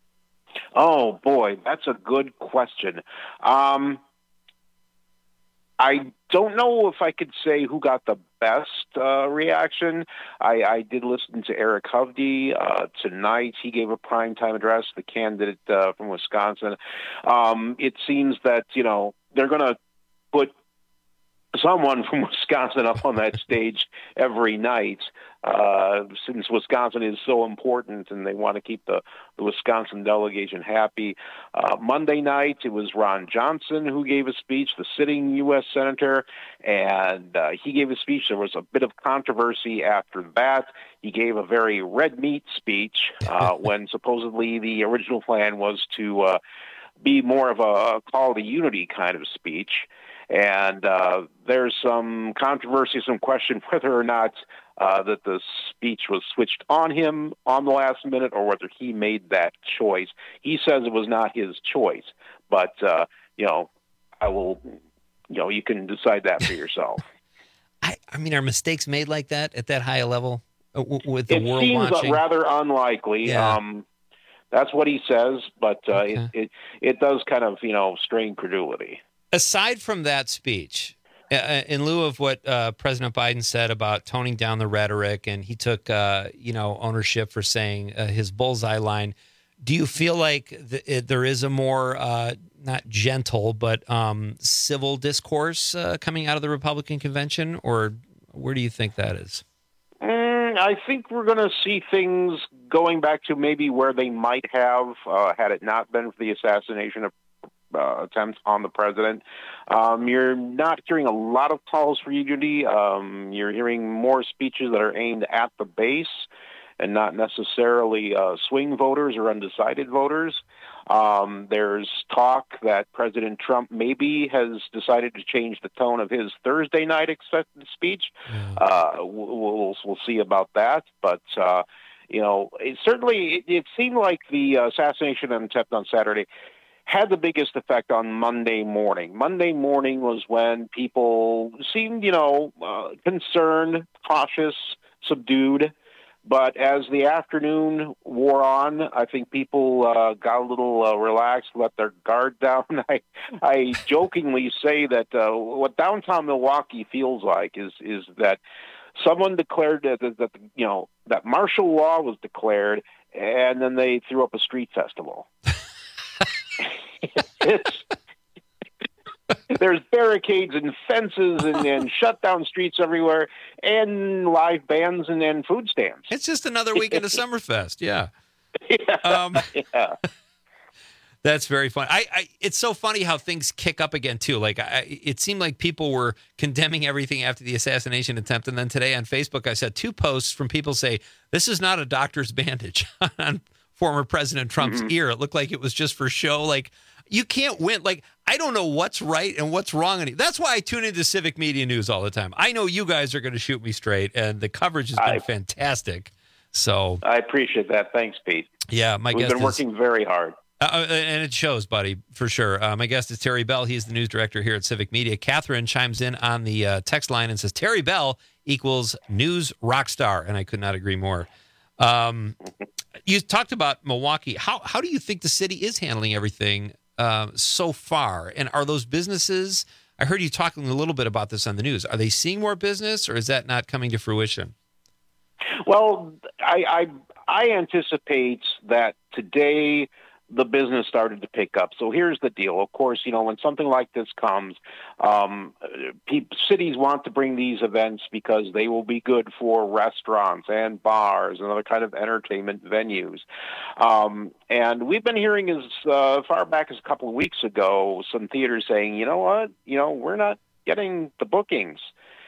Oh boy, that's a good question. Um, I don't know if I could say who got the best uh, reaction. I, I did listen to Eric Hovde uh, tonight. He gave a primetime address, the candidate uh, from Wisconsin. Um, it seems that, you know, they're going to put someone from Wisconsin up on that stage every night, uh, since Wisconsin is so important and they want to keep the, the Wisconsin delegation happy. Uh, Monday night, it was Ron Johnson who gave a speech, the sitting U S senator, and uh, he gave a speech. There was a bit of controversy after that. He gave a very red meat speech uh, when supposedly the original plan was to uh, be more of a call to unity kind of speech. And uh, there's some controversy, some question whether or not uh, that the speech was switched on him on the last minute or whether he made that choice. He says it was not his choice, but uh, you know, I will, you know, you can decide that for yourself. I, I mean, are mistakes made like that at that high a level uh, w- with the it world seems watching? rather unlikely. Yeah. Um, that's what he says, but uh, Okay. it, it it does kind of, you know, strain credulity. Aside from that speech, uh, in lieu of what uh, President Biden said about toning down the rhetoric, and he took, uh, you know, ownership for saying uh, his bullseye line, do you feel like th- it, there is a more, uh, not gentle, but um, civil discourse uh, coming out of the Republican convention, or where do you think that is? Mm, I think we're going to see things going back to maybe where they might have uh, had it not been for the assassination of uh, attempts on the president. Um, you're not hearing a lot of calls for unity. Um, you're hearing more speeches that are aimed at the base and not necessarily uh, swing voters or undecided voters. Um, there's talk that President Trump maybe has decided to change the tone of his Thursday night acceptance speech. Uh, we'll, we'll see about that. But, uh, you know, it certainly it, it seemed like the assassination attempt on Saturday had the biggest effect on Monday morning. Monday morning was when people seemed, you know, uh, concerned, cautious, subdued. But as the afternoon wore on, I think people uh, got a little uh, relaxed, let their guard down. I, I jokingly say that uh, what downtown Milwaukee feels like is is that someone declared that, that, that you know that martial law was declared, and then they threw up a street festival. it's, there's barricades and fences and, and shut down streets everywhere and live bands and, and food stands. It's just another weekend of Summerfest. Yeah. Yeah. Um, yeah. That's very funny. I, I, it's so funny how things kick up again, too. Like, I, it seemed like people were condemning everything after the assassination attempt. And then today on Facebook, I saw two posts from people say, this is not a doctor's bandage on former President Trump's Mm-hmm. ear. It looked like it was just for show. Like, you can't win. Like, I don't know what's right and what's wrong. That's why I tune into Civic Media News all the time. I know you guys are going to shoot me straight, and the coverage has been I, fantastic. So I appreciate that. Thanks, Pete. Yeah, my We've guest been is, working very hard. Uh, and it shows, buddy, for sure. Uh, my guest is Terry Bell. He's the news director here at Civic Media. Catherine chimes in on the uh, text line and says, Terry Bell equals news rock star, and I could not agree more. Um, you talked about Milwaukee. How how do you think the city is handling everything uh, so far? And are those businesses, I heard you talking a little bit about this on the news, are they seeing more business, or is that not coming to fruition? Well, I, I I anticipate that today the business started to pick up. So here's the deal. Of course, you know, when something like this comes, um, pe- cities want to bring these events because they will be good for restaurants and bars and other kind of entertainment venues. Um, and we've been hearing as uh, far back as a couple of weeks ago, some theaters saying, you know what, you know, we're not getting the bookings.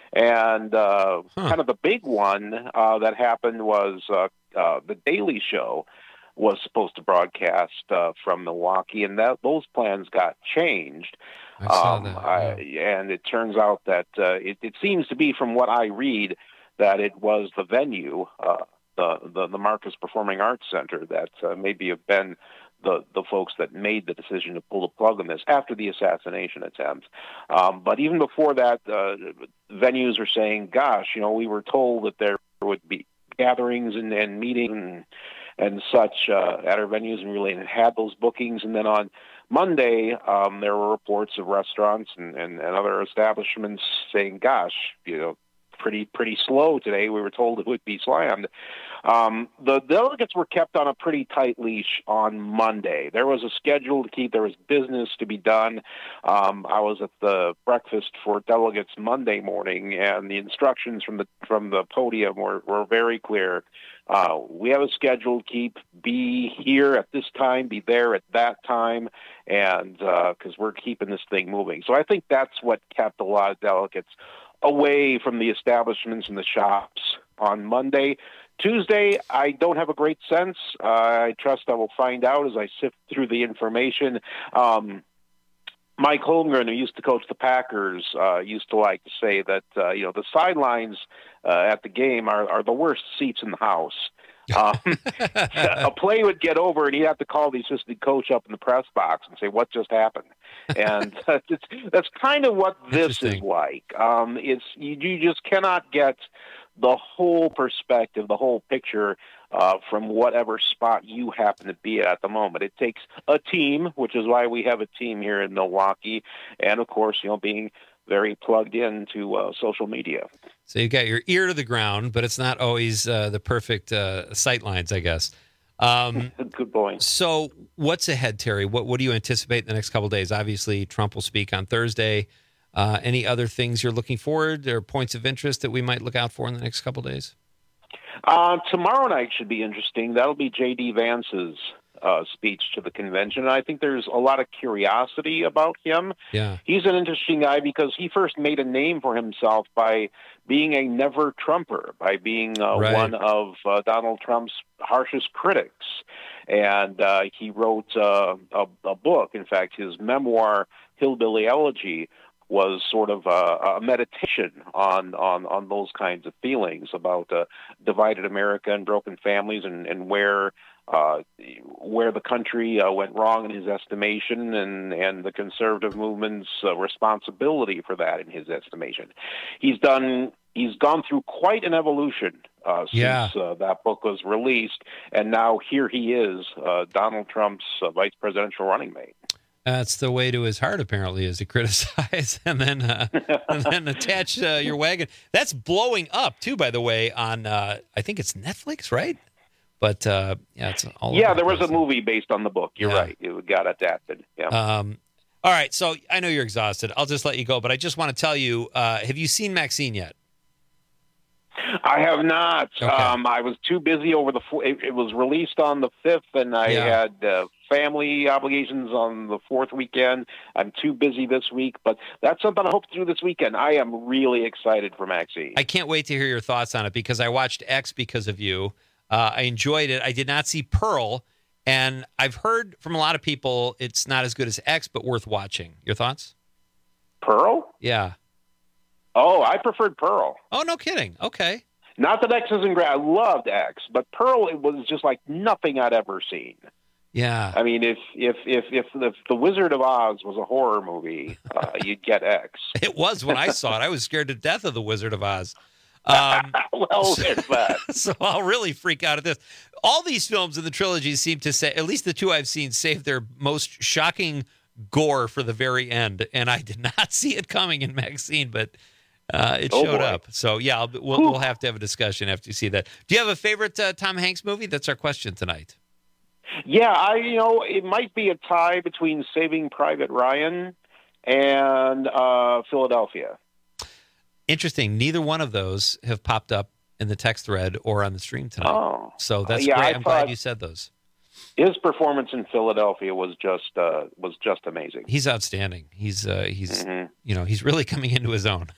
And uh, huh. kind of the big one uh, that happened was uh, uh, the Daily Show was supposed to broadcast uh, from Milwaukee, and that those plans got changed. I saw um, that, I, and it turns out that uh, it, it seems to be, from what I read, that it was the venue, uh, the, the the Marcus Performing Arts Center, that uh, maybe have been the the folks that made the decision to pull the plug on this after the assassination attempt. Um, but even before that, uh, venues are saying, "Gosh, you know, we were told that there would be gatherings and, and meetings and, and such uh, at our venues, and really had those bookings." And then on Monday, um, there were reports of restaurants and, and, and other establishments saying, "Gosh, you know, pretty pretty slow today. We were told it would be slammed." Um, the delegates were kept on a pretty tight leash on Monday. There was a schedule to keep. There was business to be done. Um, I was at the breakfast for delegates Monday morning, and the instructions from the from the podium were, were very clear. Uh, we have a schedule to keep. Be here at this time. Be there at that time, and because uh, we're keeping this thing moving. So I think that's what kept a lot of delegates away from the establishments and the shops on Monday. Tuesday, I don't have a great sense. Uh, I trust I will find out as I sift through the information. Um, Mike Holmgren, who used to coach the Packers, uh, used to like to say that, uh, you know, the sidelines uh, at the game are, are the worst seats in the house. Um, a play would get over, and he'd have to call the assistant coach up in the press box and say, "What just happened?" And that's, that's kind of what this is like. Um, it's you, you just cannot get the whole perspective, the whole picture uh, from whatever spot you happen to be at the moment. It takes a team, which is why we have a team here in Milwaukee, and of course, you know, being very plugged into uh, social media. So you've got your ear to the ground, but it's not always uh, the perfect uh, sight lines, I guess. Um, Good point. So what's ahead, Terry? What what do you anticipate in the next couple of days? Obviously, Trump will speak on Thursday. Uh, any other things you're looking forward or points of interest that we might look out for in the next couple of days? Uh, tomorrow night should be interesting. That'll be J D. Vance's uh, speech to the convention. And I think there's a lot of curiosity about him. Yeah. He's an interesting guy because he first made a name for himself by being a never Trumper, by being uh, Right. one of uh, Donald Trump's harshest critics. And uh, he wrote uh, a, a book. In fact, his memoir, Hillbilly Elegy, was sort of a, a meditation on, on, on those kinds of feelings about uh, divided America and broken families, and, and where uh, where the country uh, went wrong in his estimation, and, and the conservative movement's uh, responsibility for that in his estimation. He's done. He's gone through quite an evolution uh, since Yeah. uh, that book was released, and now here he is, uh, Donald Trump's uh, vice presidential running mate. That's the way to his heart, apparently, is to criticize and then uh, and then attach uh, your wagon. That's blowing up, too, by the way, on, uh, I think it's Netflix, right? But, uh, yeah, it's all Yeah, over there the was place. a movie based on the book. You're Yeah. right. It got adapted. Yeah. Um, all right, so I know you're exhausted. I'll just let you go, but I just want to tell you, uh, have you seen Maxine yet? I have not. Okay. Um, I was too busy over the. Fo- it, it was released on the fifth, and I Yeah. had uh, family obligations on the fourth weekend. I'm too busy this week, but that's something I hope to do this weekend. I am really excited for Maxine. I can't wait to hear your thoughts on it because I watched X because of you. Uh, I enjoyed it. I did not see Pearl, and I've heard from a lot of people it's not as good as X, but worth watching. Your thoughts? Pearl? Yeah. Oh, I preferred Pearl. Oh, no kidding. Okay. Not that X isn't great. I loved X, but Pearl, it was just like nothing I'd ever seen. Yeah. I mean, if if if if, if The Wizard of Oz was a horror movie, uh, you'd get X. It was when I saw it. I was scared to death of The Wizard of Oz. Um, well, there's that. So I'll really freak out at this. All these films in the trilogy seem to say, at least the two I've seen, save their most shocking gore for the very end. And I did not see it coming in Maxine, but uh, it Oh, showed boy. up. So, yeah, I'll, we'll, we'll have to have a discussion after you see that. Do you have a favorite uh, Tom Hanks movie? That's our question tonight. Yeah, I you know it might be a tie between Saving Private Ryan and uh, Philadelphia. Interesting. Neither one of those have popped up in the text thread or on the stream tonight. Oh. So that's Uh, yeah, great. I I'm glad thought- you said those. His performance in Philadelphia was just uh, was just amazing. He's outstanding. He's uh, he's Mhm. you know he's really coming into his own.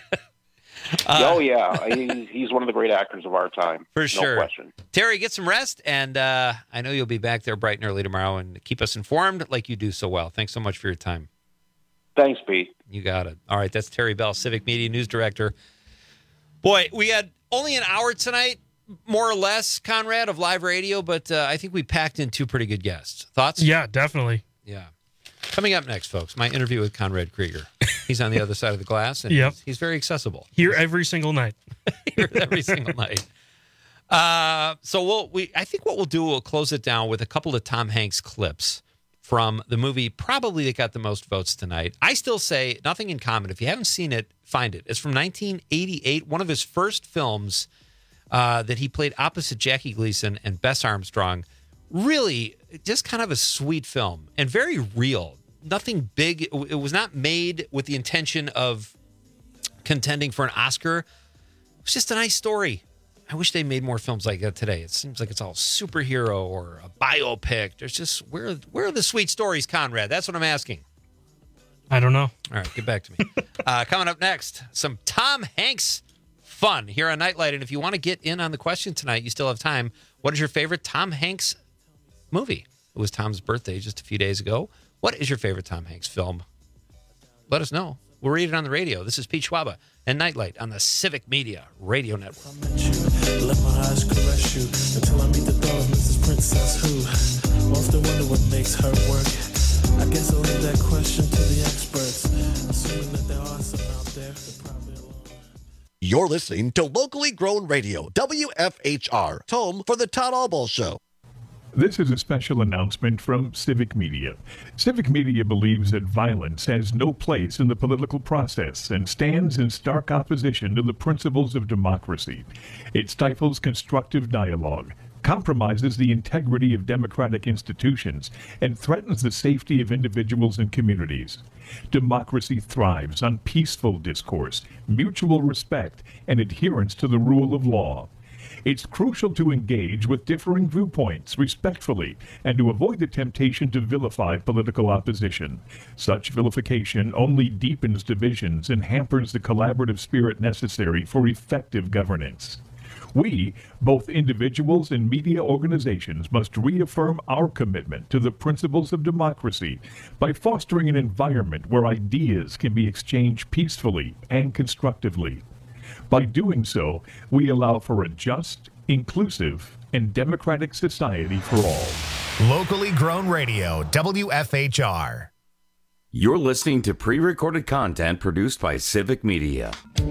oh yeah, he, he's one of the great actors of our time, For no sure. question. Terry, get some rest, and uh, I know you'll be back there bright and early tomorrow and keep us informed like you do so well. Thanks so much for your time. Thanks, Pete. You got it. All right, that's Terry Bell, Civic Media News Director. Boy, we had only an hour tonight, more or less, Conrad, of live radio, but uh, I think we packed in two pretty good guests. Thoughts? Yeah, definitely. Yeah. Coming up next, folks, my interview with Conrad Krieger. He's on the other side of the glass, and Yep. he's, he's very accessible. Here every single night. Here every single night. Uh, so we'll, we, I think what we'll do, we'll close it down with a couple of Tom Hanks clips from the movie probably that got the most votes tonight. I still say Nothing in Common. If you haven't seen it, find it. It's from nineteen eighty-eight, one of his first films uh, that he played opposite Jackie Gleason and Bess Armstrong. Really, just kind of a sweet film and very real. Nothing big. It, it was not made with the intention of contending for an Oscar. It was just a nice story. I wish they made more films like that today. It seems like it's all superhero or a biopic. There's just, where, where are the sweet stories, Conrad? That's what I'm asking. I don't know. All right, get back to me. uh, coming up next, some Tom Hanks fun here on Nightlight. And if you want to get in on the question tonight, you still have time. What is your favorite Tom Hanks movie? It was Tom's birthday just a few days ago. What is your favorite Tom Hanks film? Let us know. We'll read it on the radio. This is Pete Schwaba and Nightlight on the Civic Media Radio Network. Let my eyes caress you until I meet the thought of Missus Princess who often wonder what makes her work. I guess I'll leave that question to the experts, assuming that there are some out there that probably alone. You're listening to Locally Grown Radio, W F H R, home for the Todd Albaugh Show. This is a special announcement from Civic Media. Civic Media believes that violence has no place in the political process and stands in stark opposition to the principles of democracy. It stifles constructive dialogue, compromises the integrity of democratic institutions, and threatens the safety of individuals and communities. Democracy thrives on peaceful discourse, mutual respect, and adherence to the rule of law. It's crucial to engage with differing viewpoints respectfully and to avoid the temptation to vilify political opposition. Such vilification only deepens divisions and hampers the collaborative spirit necessary for effective governance. We, both individuals and media organizations, must reaffirm our commitment to the principles of democracy by fostering an environment where ideas can be exchanged peacefully and constructively. By doing so, we allow for a just, inclusive, and democratic society for all. Locally Grown Radio, W F H R. You're listening to pre-recorded content produced by Civic Media.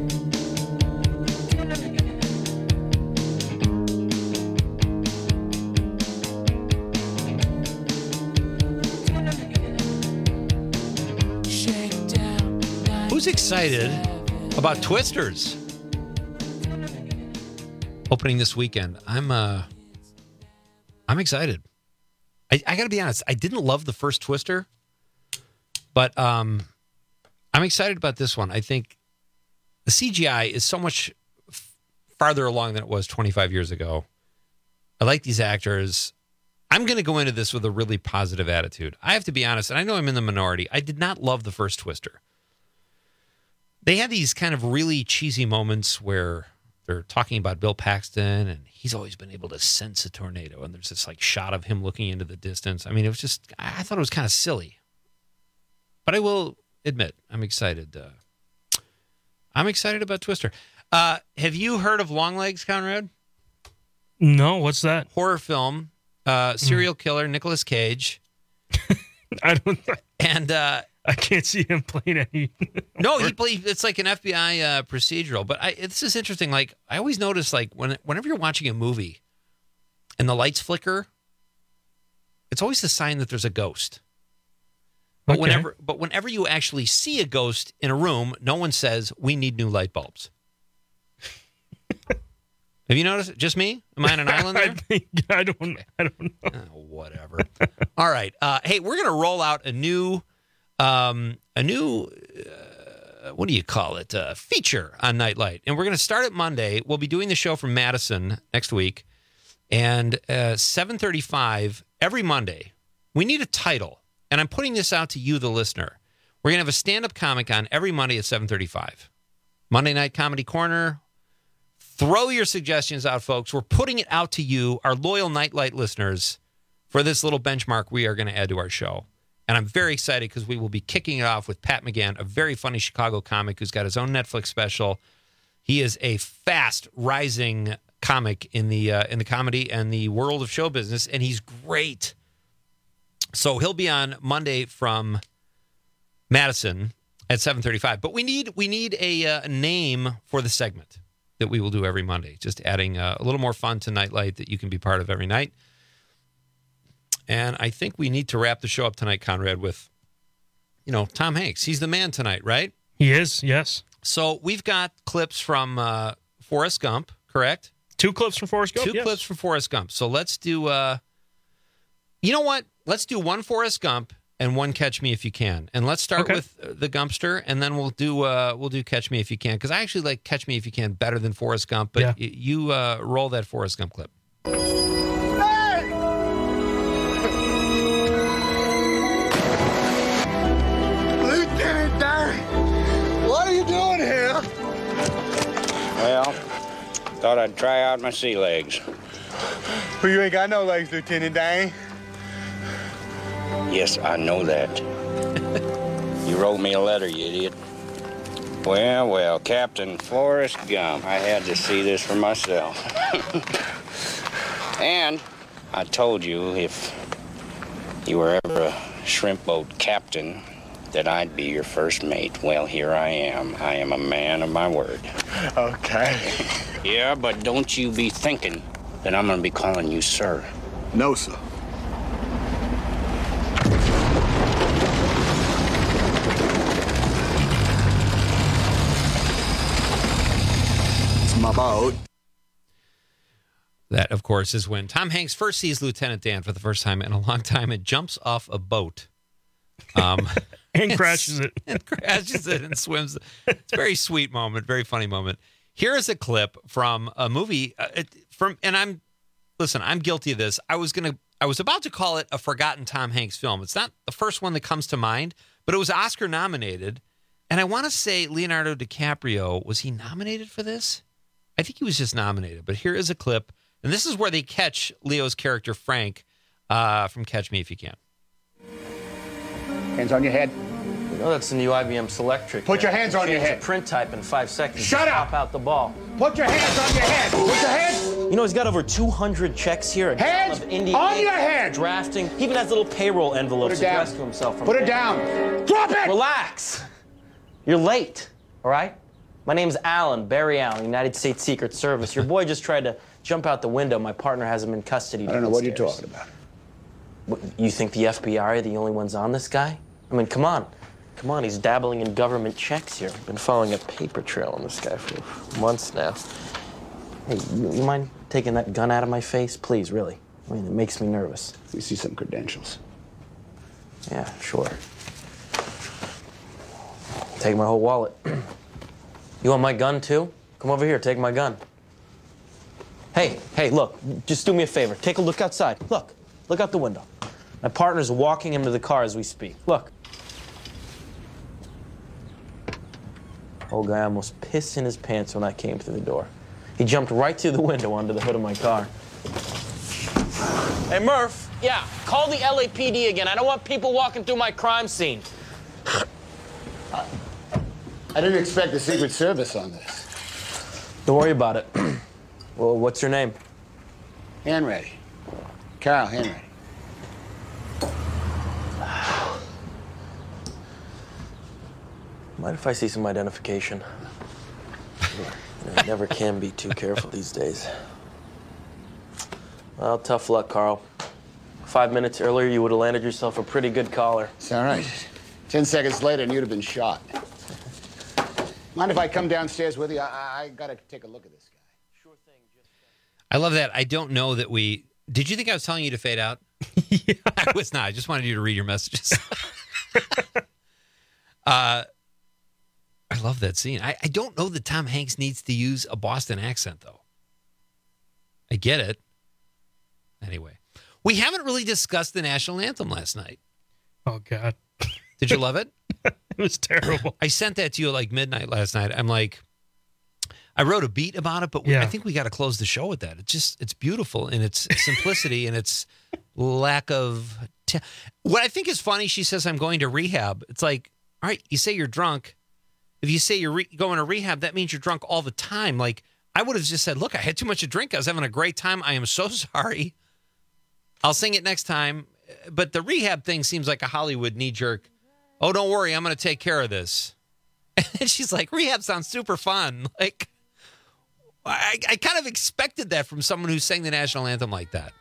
Who's excited about Twisters opening this weekend? I'm uh, I'm excited. I, I got to be honest. I didn't love the first Twister, but um, I'm excited about this one. I think the C G I is so much f- farther along than it was twenty-five years ago. I like these actors. I'm going to go into this with a really positive attitude. I have to be honest, and I know I'm in the minority. I did not love the first Twister. They had these kind of really cheesy moments where they're talking about Bill Paxton, and he's always been able to sense a tornado. And there's this like shot of him looking into the distance. I mean, it was just, I thought it was kind of silly. But I will admit, I'm excited. Uh, I'm excited about Twister. Uh, have you heard of Longlegs, Conrad? No, what's that? Horror film, uh, serial killer, Nicolas Cage. I don't. And uh, I can't see him playing any. No, he played. It's like an F B I uh, procedural. But I, this is interesting. Like I always notice, like when whenever you're watching a movie, and the lights flicker, it's always the sign that there's a ghost. But Okay. whenever, but whenever you actually see a ghost in a room, no one says we need new light bulbs. Have you noticed? Just me? Am I on an island there? I, think, I don't. I don't know. Oh, whatever. All right. Uh, hey, we're gonna roll out a new, um, a new, uh, what do you call it? Uh, feature on Nightlight, and we're gonna start it Monday. We'll be doing the show from Madison next week, and uh, seven thirty-five every Monday. We need a title, and I'm putting this out to you, the listener. We're gonna have a stand-up comic on every Monday at seven thirty-five. Monday Night Comedy Corner. Throw your suggestions out, folks. We're putting it out to you, our loyal Nightlight listeners, for this little benchmark we are going to add to our show. And I'm very excited because we will be kicking it off with Pat McGann, a very funny Chicago comic who's got his own Netflix special. He is a fast rising comic in the uh, in the comedy and the world of show business, and he's great. So he'll be on Monday from Madison at seven thirty-five. But we need we need a, uh, a name for the segment that we will do every Monday, just adding uh, a little more fun to Nightlight that you can be part of every night. And I think we need to wrap the show up tonight, Conrad, with, you know, Tom Hanks. He's the man tonight, right? He is, yes. So we've got clips from uh, Forrest Gump, correct? Two clips from Forrest Gump, Two yes. clips from Forrest Gump. So let's do, uh, you know what? Let's do one Forrest Gump and one Catch Me If You Can. And let's start Okay. with the Gumpster, and then we'll do uh, we'll do Catch Me If You Can, because I actually like Catch Me If You Can better than Forrest Gump. But Yeah. y- you uh, roll that Forrest Gump clip. Lieutenant Dang, what are you doing here? Well, thought I'd try out my sea legs. Well, you ain't got no legs, Lieutenant Dang. Yes, I know that. You wrote me a letter, you idiot. Well, well, Captain Forrest Gump. I had to see this for myself. And I told you if you were ever a shrimp boat captain that I'd be your first mate. Well, here I am. I am a man of my word. Okay. Yeah, but don't you be thinking that I'm going to be calling you sir. No, sir. It's my boat. That, of course, is when Tom Hanks first sees Lieutenant Dan for the first time in a long time and jumps off a boat. Um, and crashes it. And crashes it and swims. It's a very sweet moment, very funny moment. Here is a clip from a movie uh, it, from, and I'm, listen, I'm guilty of this. I was going to, I was about to call it a forgotten Tom Hanks film. It's not the first one that comes to mind, but it was Oscar nominated. And I want to say Leonardo DiCaprio, was he nominated for this? I think he was just nominated, but here is a clip. And this is where they catch Leo's character, Frank, uh, from Catch Me If You Can. Hands on your head. You know that's the new I B M Selectric. Put your hands on your head. Print type in five seconds. Shut up! Pop out the ball. Put your hands on your head. Put your hands. You know he's got over two hundred checks here. A Hands of Indy on your head. Drafting. He even has little payroll envelopes Put it down. addressed to himself. From Put it down. Drop it. Relax. You're late. All right. My name's Alan Barry Allen, United States Secret Service. Your boy just tried to jump out the window. My partner has him in custody. I don't know what you're talking about. What, you think the F B I are the only ones on this guy? I mean, come on. Come on, he's dabbling in government checks here. I've been following a paper trail on this guy for months now. Hey, you, you mind taking that gun out of my face? Please, really. I mean, it makes me nervous. We see some credentials. Yeah, sure. Take my whole wallet. You want my gun, too? Come over here, take my gun. Hey, hey, look, just do me a favor. Take a look outside. Look, look out the window. My partner's walking him to the car as we speak. Look. Old guy almost pissed in his pants when I came through the door. He jumped right through the window onto the hood of my car. Hey, Murph. Yeah, call the L A P D again. I don't want people walking through my crime scene. I didn't expect the Secret Service on this. Don't worry about it. Well, what's your name? Hanratty. Carl Hanratty. Mind if I see some identification? You know, you never can be too careful these days. Well, tough luck, Carl. Five minutes earlier, you would have landed yourself a pretty good collar. It's all right. Ten seconds later, and you'd have been shot. Mind if I come downstairs with you? I, I gotta take a look at this guy. Sure thing. Just I love that. I don't know that we... Did you think I was telling you to fade out? Yeah. I was not. I just wanted you to read your messages. uh, I love that scene. I, I don't know that Tom Hanks needs to use a Boston accent, though. I get it. Anyway, we haven't really discussed the national anthem last night. Oh, God. Did you love it? It was terrible. I sent that to you at like midnight last night. I'm like, I wrote a beat about it, but we, Yeah. I think we got to close the show with that. It's just, it's beautiful in its simplicity and its lack of. T- what I think is funny, she says, I'm going to rehab. It's like, all right, you say you're drunk. If you say you're re- going to rehab, that means you're drunk all the time. Like, I would have just said, look, I had too much to drink. I was having a great time. I am so sorry. I'll sing it next time. But the rehab thing seems like a Hollywood knee-jerk. Oh, don't worry, I'm going to take care of this. And she's like, rehab sounds super fun. Like, I, I kind of expected that from someone who sang the national anthem like that.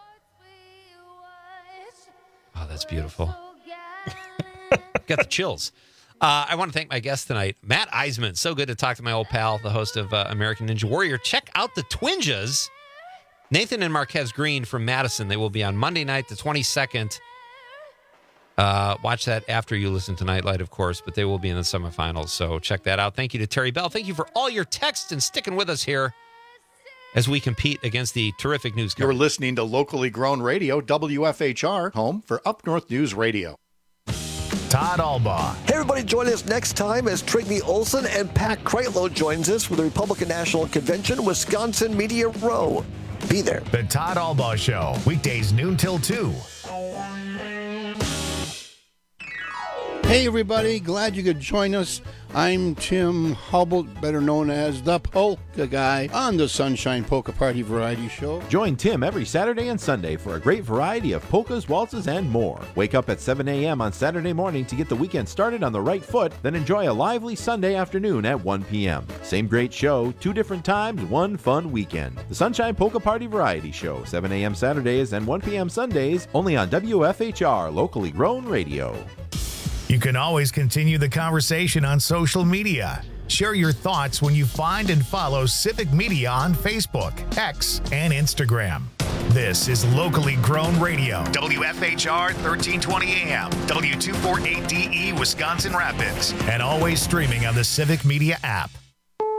Oh, that's beautiful. Got the chills. Uh, I want to thank my guest tonight, Matt Eisman. So good to talk to my old pal, the host of uh, American Ninja Warrior. Check out the Twinjas. Nathan and Marquez Green from Madison. They will be on Monday night, the twenty-second. Uh, watch that after you listen to Nightlight, of course, but they will be in the semifinals. So check that out. Thank you to Terry Bell. Thank you for all your texts and sticking with us here as we compete against the terrific news coverage. You're listening to locally grown radio, W F H R, home for Up North News Radio. Todd Albaugh. Hey, everybody, join us next time as Trigney Olson and Pat Kreitlow joins us for the Republican National Convention, Wisconsin Media Row. Be there. The Todd Albaugh Show, weekdays noon till two. Hey everybody, glad you could join us. I'm Tim Hubble, better known as the Polka Guy, on the Sunshine Polka Party Variety Show. Join Tim every Saturday and Sunday for a great variety of polkas, waltzes, and more. Wake up at seven a.m. on Saturday morning to get the weekend started on the right foot, then enjoy a lively Sunday afternoon at one p.m. Same great show, two different times, one fun weekend. The Sunshine Polka Party Variety Show, seven a.m. Saturdays and one p.m. Sundays, only on W F H R, locally grown radio. You can always continue the conversation on social media. Share your thoughts when you find and follow Civic Media on Facebook, X, and Instagram. This is locally grown radio. W F H R thirteen twenty A M, W two forty-eight D E, Wisconsin Rapids, and always streaming on the Civic Media app.